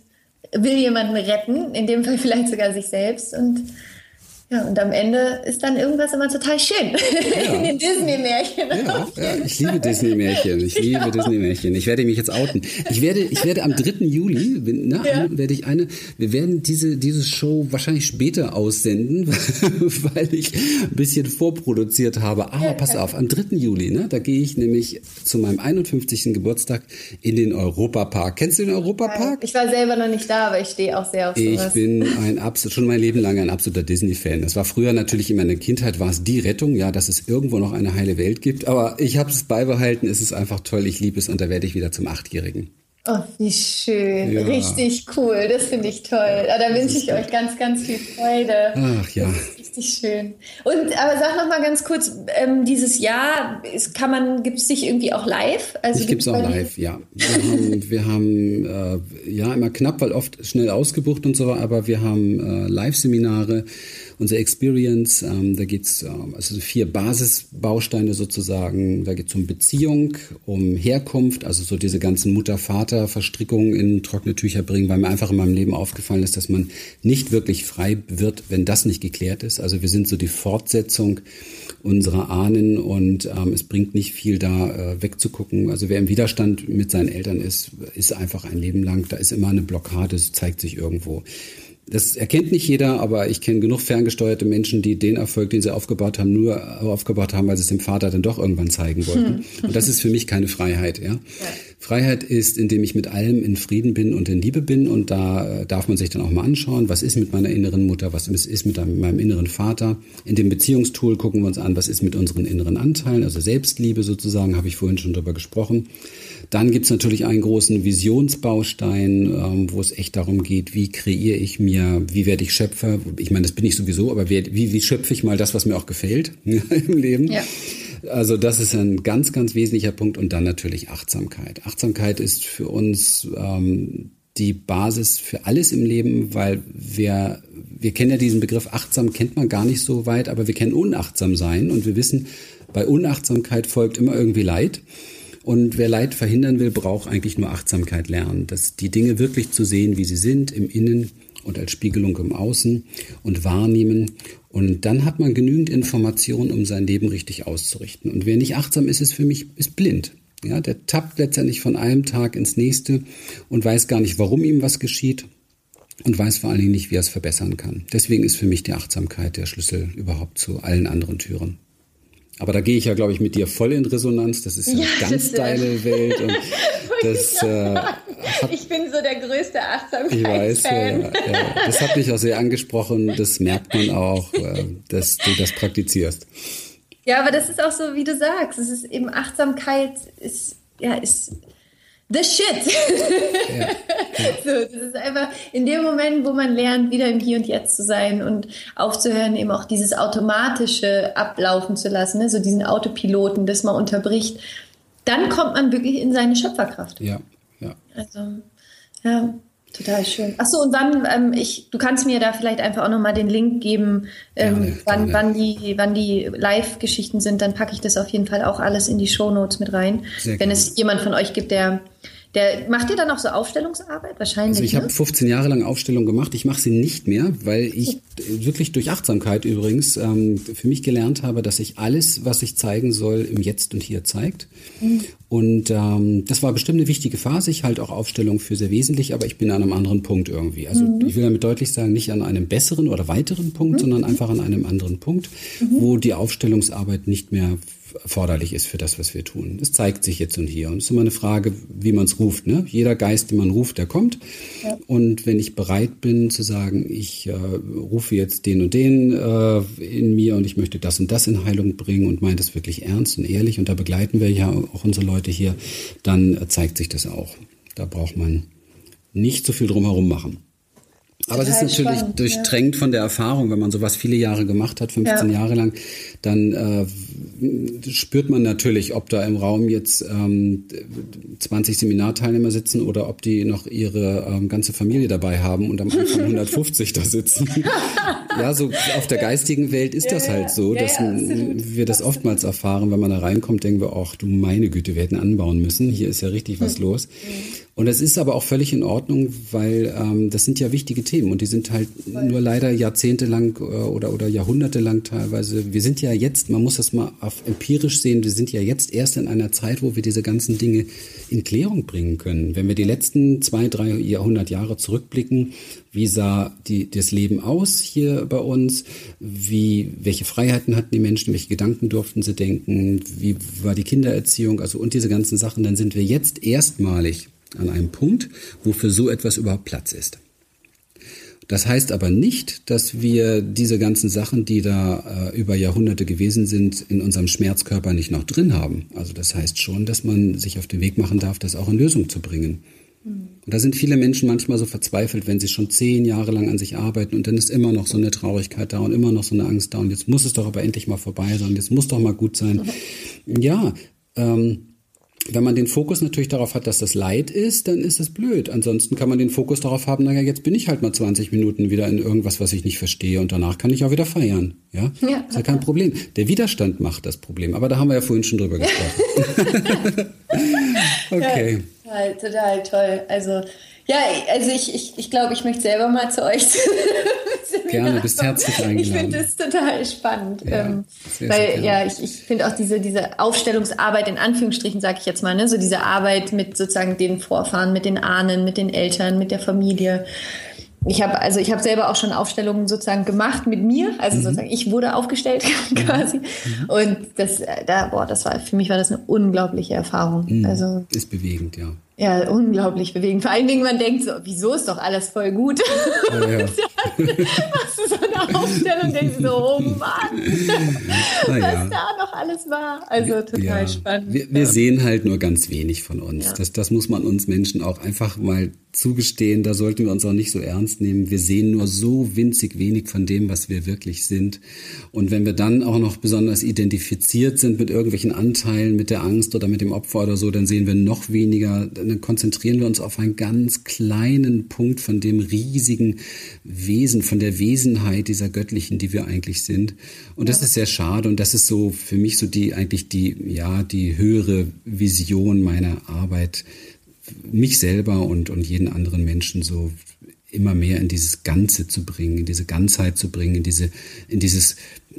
will jemanden retten, in dem Fall vielleicht sogar sich selbst und ja, und am Ende ist dann irgendwas immer total schön. Ja. In den Disney-Märchen. Ja, ja, ich liebe Disney-Märchen. Ich liebe ja. Disney-Märchen. Ich werde mich jetzt outen. Ich werde, ich werde am dritten Juli, ne, ja. werde ich eine, wir werden diese, diese Show wahrscheinlich später aussenden, weil ich ein bisschen vorproduziert habe. Aber ja, pass auf, am dritten Juli, ne, da gehe ich nämlich zu meinem einundfünfzigsten Geburtstag in den Europapark. Kennst du den Europapark? Ich war selber noch nicht da, aber ich stehe auch sehr auf sowas. Ich bin ein absolut, schon mein Leben lang ein absoluter Disney-Fan. Das war früher natürlich in meiner Kindheit, war es die Rettung, ja, dass es irgendwo noch eine heile Welt gibt. Aber ich habe es beibehalten, es ist einfach toll, ich liebe es und da werde ich wieder zum Achtjährigen. Oh, wie schön. Ja. Richtig cool. Das finde ich toll. Da wünsche ich euch ganz, ganz viel Freude. Ach ja. Das ist richtig schön. Und aber sag noch mal ganz kurz, ähm, dieses Jahr ist, kann man, gibt es dich irgendwie auch live? Also gibt es auch live, ja. Wir haben, wir haben äh, ja immer knapp, weil oft schnell ausgebucht und so, aber wir haben äh, Live-Seminare. Unsere Experience, ähm, da geht's ähm, also vier Basisbausteine sozusagen. Da geht's um Beziehung, um Herkunft, also so diese ganzen Mutter-Vater-Verstrickungen in trockene Tücher bringen, weil mir einfach in meinem Leben aufgefallen ist, dass man nicht wirklich frei wird, wenn das nicht geklärt ist. Also wir sind so die Fortsetzung unserer Ahnen und ähm, es bringt nicht viel da äh, wegzugucken. Also wer im Widerstand mit seinen Eltern ist, ist einfach ein Leben lang, da ist immer eine Blockade, es zeigt sich irgendwo. Das erkennt nicht jeder, aber ich kenne genug ferngesteuerte Menschen, die den Erfolg, den sie aufgebaut haben, nur aufgebaut haben, weil sie es dem Vater dann doch irgendwann zeigen wollten. Und das ist für mich keine Freiheit. Ja? Ja. Freiheit ist, indem ich mit allem in Frieden bin und in Liebe bin. Und da darf man sich dann auch mal anschauen, was ist mit meiner inneren Mutter, was ist mit meinem inneren Vater. In dem Beziehungstool gucken wir uns an, was ist mit unseren inneren Anteilen, also Selbstliebe sozusagen, habe ich vorhin schon drüber gesprochen. Dann gibt's natürlich einen großen Visionsbaustein, ähm, wo es echt darum geht, wie kreiere ich mir, wie werde ich Schöpfer? Ich meine, das bin ich sowieso, aber wie, wie, wie schöpfe ich mal das, was mir auch gefällt im Leben? Ja. Also das ist ein ganz, ganz wesentlicher Punkt. Und dann natürlich Achtsamkeit. Achtsamkeit ist für uns ähm, die Basis für alles im Leben, weil wir, wir kennen ja diesen Begriff achtsam, kennt man gar nicht so weit, aber wir kennen unachtsam sein und wir wissen, bei Unachtsamkeit folgt immer irgendwie Leid. Und wer Leid verhindern will, braucht eigentlich nur Achtsamkeit lernen. Das, die Dinge wirklich zu sehen, wie sie sind, im Innen und als Spiegelung im Außen und wahrnehmen. Und dann hat man genügend Informationen, um sein Leben richtig auszurichten. Und wer nicht achtsam ist, ist für mich ist blind. Ja, der tappt letztendlich von einem Tag ins nächste und weiß gar nicht, warum ihm was geschieht und weiß vor allen Dingen nicht, wie er es verbessern kann. Deswegen ist für mich die Achtsamkeit der Schlüssel überhaupt zu allen anderen Türen. Aber da gehe ich ja, glaube ich, mit dir voll in Resonanz. Das ist ja, ja eine ganz deine Welt. Und das, äh, hat, ich bin so der größte Achtsamkeitsfan. Ich weiß, ja, ja. Das hat mich auch sehr angesprochen. Das merkt man auch, äh, dass du das praktizierst. Ja, aber das ist auch so, wie du sagst. Es ist eben Achtsamkeit ist, ja, ist the shit. Ja, ja. So, das ist einfach in dem Moment, wo man lernt, wieder im Hier und Jetzt zu sein und aufzuhören, eben auch dieses Automatische ablaufen zu lassen, ne? So diesen Autopiloten, das man unterbricht, dann kommt man wirklich in seine Schöpferkraft. Ja, ja. Also, ja, total schön. Ach so, und dann, ähm, ich, du kannst mir da vielleicht einfach auch nochmal den Link geben, ähm, gerne, wann, gerne. wann die, wann die Live-Geschichten sind, dann packe ich das auf jeden Fall auch alles in die Shownotes mit rein. Sehr Wenn gerne. Es jemand von euch gibt, der Der, macht ihr dann auch so Aufstellungsarbeit? Wahrscheinlich. Also ich ne? habe fünfzehn Jahre lang Aufstellung gemacht. Ich mache sie nicht mehr, weil ich wirklich durch Achtsamkeit übrigens ähm, für mich gelernt habe, dass sich alles, was ich zeigen soll, im Jetzt und Hier zeigt. Mhm. Und ähm, das war bestimmt eine wichtige Phase. Ich halte auch Aufstellung für sehr wesentlich, aber ich bin an einem anderen Punkt irgendwie. Also mhm. ich will damit deutlich sagen, nicht an einem besseren oder weiteren Punkt, mhm. sondern einfach an einem anderen Punkt, mhm. wo die Aufstellungsarbeit nicht mehr erforderlich ist für das, was wir tun. Es zeigt sich jetzt und hier. Und es ist immer eine Frage, wie man es ruft. Ne? Jeder Geist, den man ruft, der kommt. Ja. Und wenn ich bereit bin zu sagen, ich äh, rufe jetzt den und den äh, in mir und ich möchte das und das in Heilung bringen und meine das wirklich ernst und ehrlich und da begleiten wir ja auch unsere Leute hier, dann äh, zeigt sich das auch. Da braucht man nicht so viel drumherum machen. Aber es ist natürlich spannend, durchtränkt ja. von der Erfahrung, wenn man sowas viele Jahre gemacht hat, fünfzehn ja. Jahre lang, dann äh, spürt man natürlich, ob da im Raum jetzt ähm, zwanzig Seminarteilnehmer sitzen oder ob die noch ihre ähm, ganze Familie dabei haben und am Anfang hundertfünfzig da sitzen. Ja, so auf der geistigen Welt ist ja, das halt so, ja, dass ja, wir das oftmals erfahren, wenn man da reinkommt, denken wir, ach du meine Güte, wir hätten anbauen müssen, hier ist ja richtig was mhm. los. Und das ist aber auch völlig in Ordnung, weil ähm, das sind ja wichtige Themen und die sind halt Voll. nur leider jahrzehntelang äh, oder, oder jahrhundertelang teilweise. Wir sind ja jetzt, man muss das mal auf empirisch sehen, wir sind ja jetzt erst in einer Zeit, wo wir diese ganzen Dinge in Klärung bringen können. Wenn wir die letzten zwei, drei Jahrhundert Jahre zurückblicken, wie sah die, das Leben aus hier bei uns? Wie, welche Freiheiten hatten die Menschen? Welche Gedanken durften sie denken? Wie war die Kindererziehung? Also und diese ganzen Sachen, dann sind wir jetzt erstmalig an einem Punkt, wo für so etwas überhaupt Platz ist. Das heißt aber nicht, dass wir diese ganzen Sachen, die da äh, über Jahrhunderte gewesen sind, in unserem Schmerzkörper nicht noch drin haben. Also das heißt schon, dass man sich auf den Weg machen darf, das auch in Lösung zu bringen. Mhm. Und da sind viele Menschen manchmal so verzweifelt, wenn sie schon zehn Jahre lang an sich arbeiten und dann ist immer noch so eine Traurigkeit da und immer noch so eine Angst da und jetzt muss es doch aber endlich mal vorbei sein, jetzt muss doch mal gut sein. Mhm. Ja, ähm, wenn man den Fokus natürlich darauf hat, dass das Leid ist, dann ist es blöd. Ansonsten kann man den Fokus darauf haben, naja, jetzt bin ich halt mal zwanzig Minuten wieder in irgendwas, was ich nicht verstehe und danach kann ich auch wieder feiern. Ja, ja. Ist ja kein Problem. Der Widerstand macht das Problem, aber da haben wir ja vorhin schon drüber gesprochen. Okay. Ja, total, total toll. Also, ja, also ich, ich, ich glaube, ich möchte selber mal zu euch. Gerne, bist herzlich eingeladen. Ich finde das total spannend, ja, ähm, weil ja, ich, ich finde auch diese diese Aufstellungsarbeit in Anführungsstrichen, sage ich jetzt mal, ne, so diese Arbeit mit sozusagen den Vorfahren, mit den Ahnen, mit den Eltern, mit der Familie. Ich habe also ich habe selber auch schon Aufstellungen sozusagen gemacht mit mir, also mhm. sozusagen ich wurde aufgestellt quasi mhm. und das da boah, das war für mich war das eine unglaubliche Erfahrung. Mhm. Also ist bewegend, ja. Ja, unglaublich bewegend. Vor allen Dingen, man denkt so, wieso ist doch alles voll gut? Ja, ja. Machst du so eine Aufstellung und denkst so, oh Mann, was ja. da noch alles war. Also total ja. spannend. Wir, wir ja. sehen halt nur ganz wenig von uns. Ja. Das, das muss man uns Menschen auch einfach mal zugestehen. Da sollten wir uns auch nicht so ernst nehmen. Wir sehen nur so winzig wenig von dem, was wir wirklich sind. Und wenn wir dann auch noch besonders identifiziert sind mit irgendwelchen Anteilen, mit der Angst oder mit dem Opfer oder so, dann sehen wir noch weniger. Dann konzentrieren wir uns auf einen ganz kleinen Punkt von dem riesigen Wesen, von der Wesenheit dieser Göttlichen, die wir eigentlich sind. Und das ja. ist sehr schade. Und das ist so für mich so die eigentlich die ja die höhere Vision meiner Arbeit, mich selber und und jeden anderen Menschen so immer mehr in dieses Ganze zu bringen, in diese Ganzheit zu bringen, in diese, in dieses,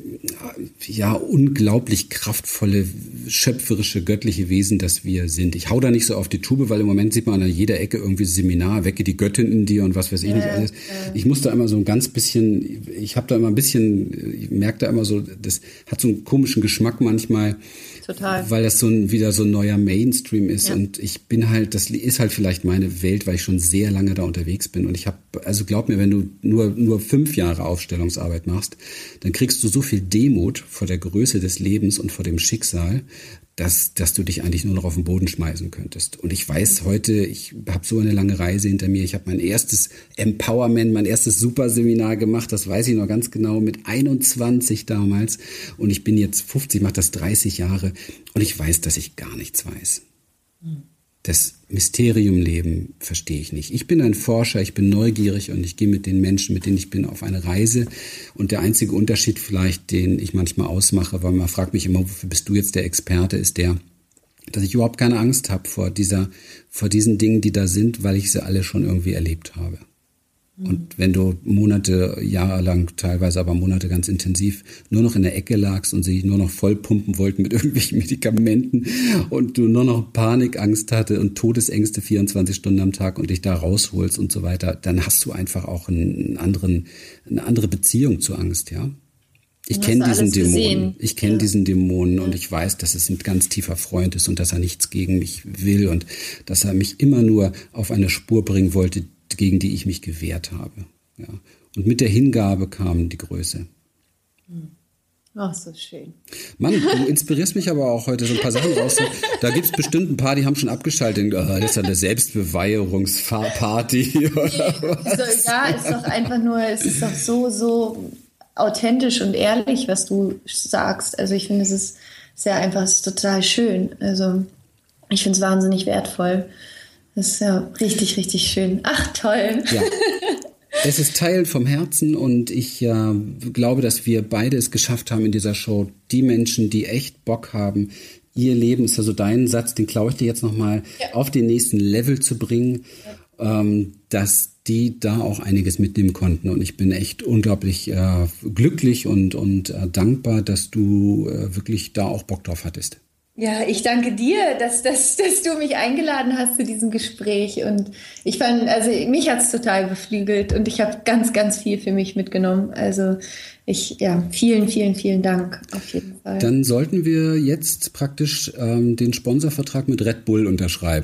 ja, unglaublich kraftvolle, schöpferische, göttliche Wesen, das wir sind. Ich hau da nicht so auf die Tube, weil im Moment sieht man an jeder Ecke irgendwie Seminar, wecke die Göttin in dir und was weiß ich nicht alles. Ich muss da immer so ein ganz bisschen, ich habe da immer ein bisschen, ich merke da immer so, das hat so einen komischen Geschmack manchmal. Total. Weil das so ein, wieder so ein neuer Mainstream ist ja. und ich bin halt, das ist halt vielleicht meine Welt, weil ich schon sehr lange da unterwegs bin und ich habe, also glaub mir, wenn du nur nur fünf Jahre Aufstellungsarbeit machst, dann kriegst du so viel Demut vor der Größe des Lebens und vor dem Schicksal, dass dass du dich eigentlich nur noch auf den Boden schmeißen könntest. Und ich weiß heute, ich habe so eine lange Reise hinter mir, ich habe mein erstes Empowerment, mein erstes Superseminar gemacht, das weiß ich noch ganz genau, mit einundzwanzig damals und ich bin jetzt fünfzig, mache das dreißig Jahre und ich weiß, dass ich gar nichts weiß. Das Mysteriumleben verstehe ich nicht. Ich bin ein Forscher, ich bin neugierig und ich gehe mit den Menschen, mit denen ich bin, auf eine Reise. Und der einzige Unterschied vielleicht, den ich manchmal ausmache, weil man fragt mich immer, wofür bist du jetzt der Experte, ist der, dass ich überhaupt keine Angst habe vor dieser, vor diesen Dingen, die da sind, weil ich sie alle schon irgendwie erlebt habe. Und wenn du Monate, jahrelang, teilweise aber Monate ganz intensiv nur noch in der Ecke lagst und sie nur noch voll pumpen wollten mit irgendwelchen Medikamenten und du nur noch Panikangst hatte und Todesängste vierundzwanzig Stunden am Tag und dich da rausholst und so weiter, dann hast du einfach auch einen anderen, eine andere Beziehung zur Angst, ja. Ich kenne diesen Dämonen, ich kenne ja. diesen Dämonen ja. und ich weiß, dass es ein ganz tiefer Freund ist und dass er nichts gegen mich will und dass er mich immer nur auf eine Spur bringen wollte, gegen die ich mich gewehrt habe. Ja. Und mit der Hingabe kam die Größe. Ach, so schön. Mann, du inspirierst mich aber auch heute so ein paar Sachen raus. Da gibt es bestimmt ein paar, die haben schon abgeschaltet. Oh, das ist ja eine Selbstbeweiherungsparty. Oder was? Ja, ist doch einfach nur, es ist doch so, so authentisch und ehrlich, was du sagst. Also ich finde, es ist sehr einfach, es ist total schön. Also ich finde es wahnsinnig wertvoll. Das ist ja richtig, richtig schön. Ach, toll. Ja. Es ist Teil vom Herzen und ich äh, glaube, dass wir beide es geschafft haben in dieser Show, die Menschen, die echt Bock haben, ihr Leben ist ja so dein Satz, den klaue ich dir jetzt nochmal, ja. auf den nächsten Level zu bringen, ja. ähm, dass die da auch einiges mitnehmen konnten. Und ich bin echt unglaublich äh, glücklich und, und äh, dankbar, dass du äh, wirklich da auch Bock drauf hattest. Ja, ich danke dir, dass, dass, dass du mich eingeladen hast zu diesem Gespräch. Und ich fand, also mich hat's total beflügelt und ich habe ganz, ganz viel für mich mitgenommen. Also ich, ja, vielen, vielen, vielen Dank auf jeden Fall. Dann sollten wir jetzt praktisch ähm, den Sponsorvertrag mit Red Bull unterschreiben.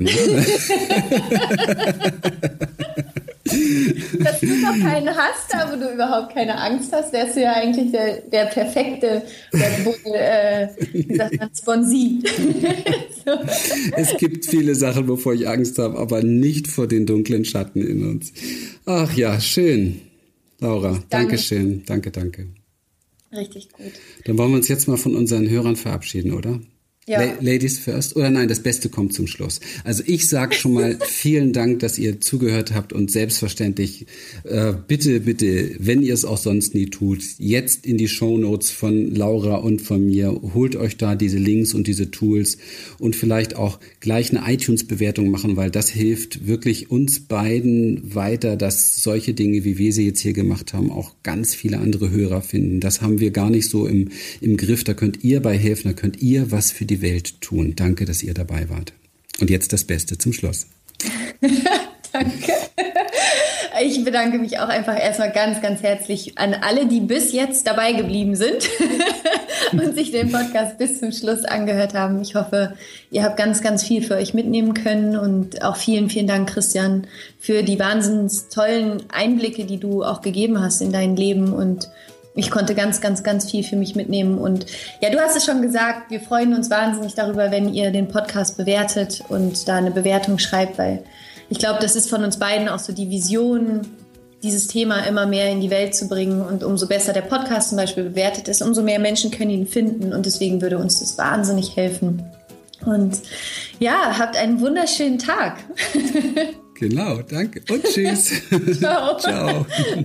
Dass du noch keinen hast, aber du überhaupt keine Angst hast, wärst du ja eigentlich der, der perfekte Red Bull, äh, wie sagt man, Sponsee. So. Es gibt viele Sachen, wovor ich Angst habe, aber nicht vor den dunklen Schatten in uns. Ach ja, schön. Laura, danke schön. Danke, danke. Richtig gut. Dann wollen wir uns jetzt mal von unseren Hörern verabschieden, oder? Ja. La- Ladies first? Oder nein, das Beste kommt zum Schluss. Also ich sage schon mal vielen Dank, dass ihr zugehört habt und selbstverständlich äh, bitte, bitte, wenn ihr es auch sonst nie tut, jetzt in die Shownotes von Laura und von mir, holt euch da diese Links und diese Tools und vielleicht auch gleich eine iTunes-Bewertung machen, weil das hilft wirklich uns beiden weiter, dass solche Dinge, wie wir sie jetzt hier gemacht haben, auch ganz viele andere Hörer finden. Das haben wir gar nicht so im, im Griff. Da könnt ihr bei helfen, da könnt ihr was für die Welt tun. Danke, dass ihr dabei wart. Und jetzt das Beste zum Schluss. Danke. Ich bedanke mich auch einfach erstmal ganz, ganz herzlich an alle, die bis jetzt dabei geblieben sind und sich den Podcast bis zum Schluss angehört haben. Ich hoffe, ihr habt ganz, ganz viel für euch mitnehmen können und auch vielen, vielen Dank, Christian, für die wahnsinnig tollen Einblicke, die du auch gegeben hast in dein Leben und ich konnte ganz, ganz, ganz viel für mich mitnehmen. Und ja, du hast es schon gesagt, wir freuen uns wahnsinnig darüber, wenn ihr den Podcast bewertet und da eine Bewertung schreibt, weil ich glaube, das ist von uns beiden auch so die Vision, dieses Thema immer mehr in die Welt zu bringen. Und umso besser der Podcast zum Beispiel bewertet ist, umso mehr Menschen können ihn finden. Und deswegen würde uns das wahnsinnig helfen. Und ja, habt einen wunderschönen Tag. Genau, danke. Und tschüss. Ciao. Ciao.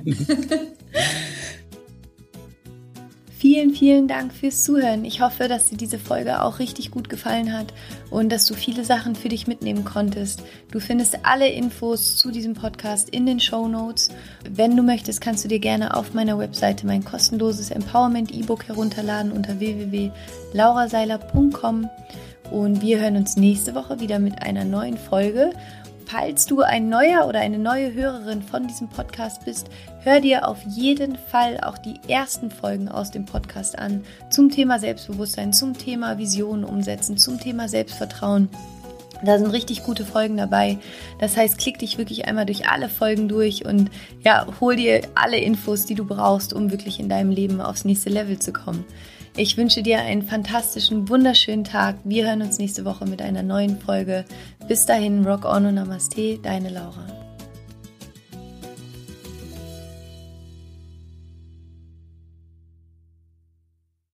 Vielen, vielen Dank fürs Zuhören. Ich hoffe, dass dir diese Folge auch richtig gut gefallen hat und dass du viele Sachen für dich mitnehmen konntest. Du findest alle Infos zu diesem Podcast in den Shownotes. Wenn du möchtest, kannst du dir gerne auf meiner Webseite mein kostenloses Empowerment-E-Book herunterladen unter w w w punkt laura seiler punkt com und wir hören uns nächste Woche wieder mit einer neuen Folge. Falls du ein neuer oder eine neue Hörerin von diesem Podcast bist, hör dir auf jeden Fall auch die ersten Folgen aus dem Podcast an zum Thema Selbstbewusstsein, zum Thema Visionen umsetzen, zum Thema Selbstvertrauen. Da sind richtig gute Folgen dabei. Das heißt, klick dich wirklich einmal durch alle Folgen durch und ja, hol dir alle Infos, die du brauchst, um wirklich in deinem Leben aufs nächste Level zu kommen. Ich wünsche dir einen fantastischen, wunderschönen Tag. Wir hören uns nächste Woche mit einer neuen Folge. Bis dahin, Rock on und Namaste, deine Laura.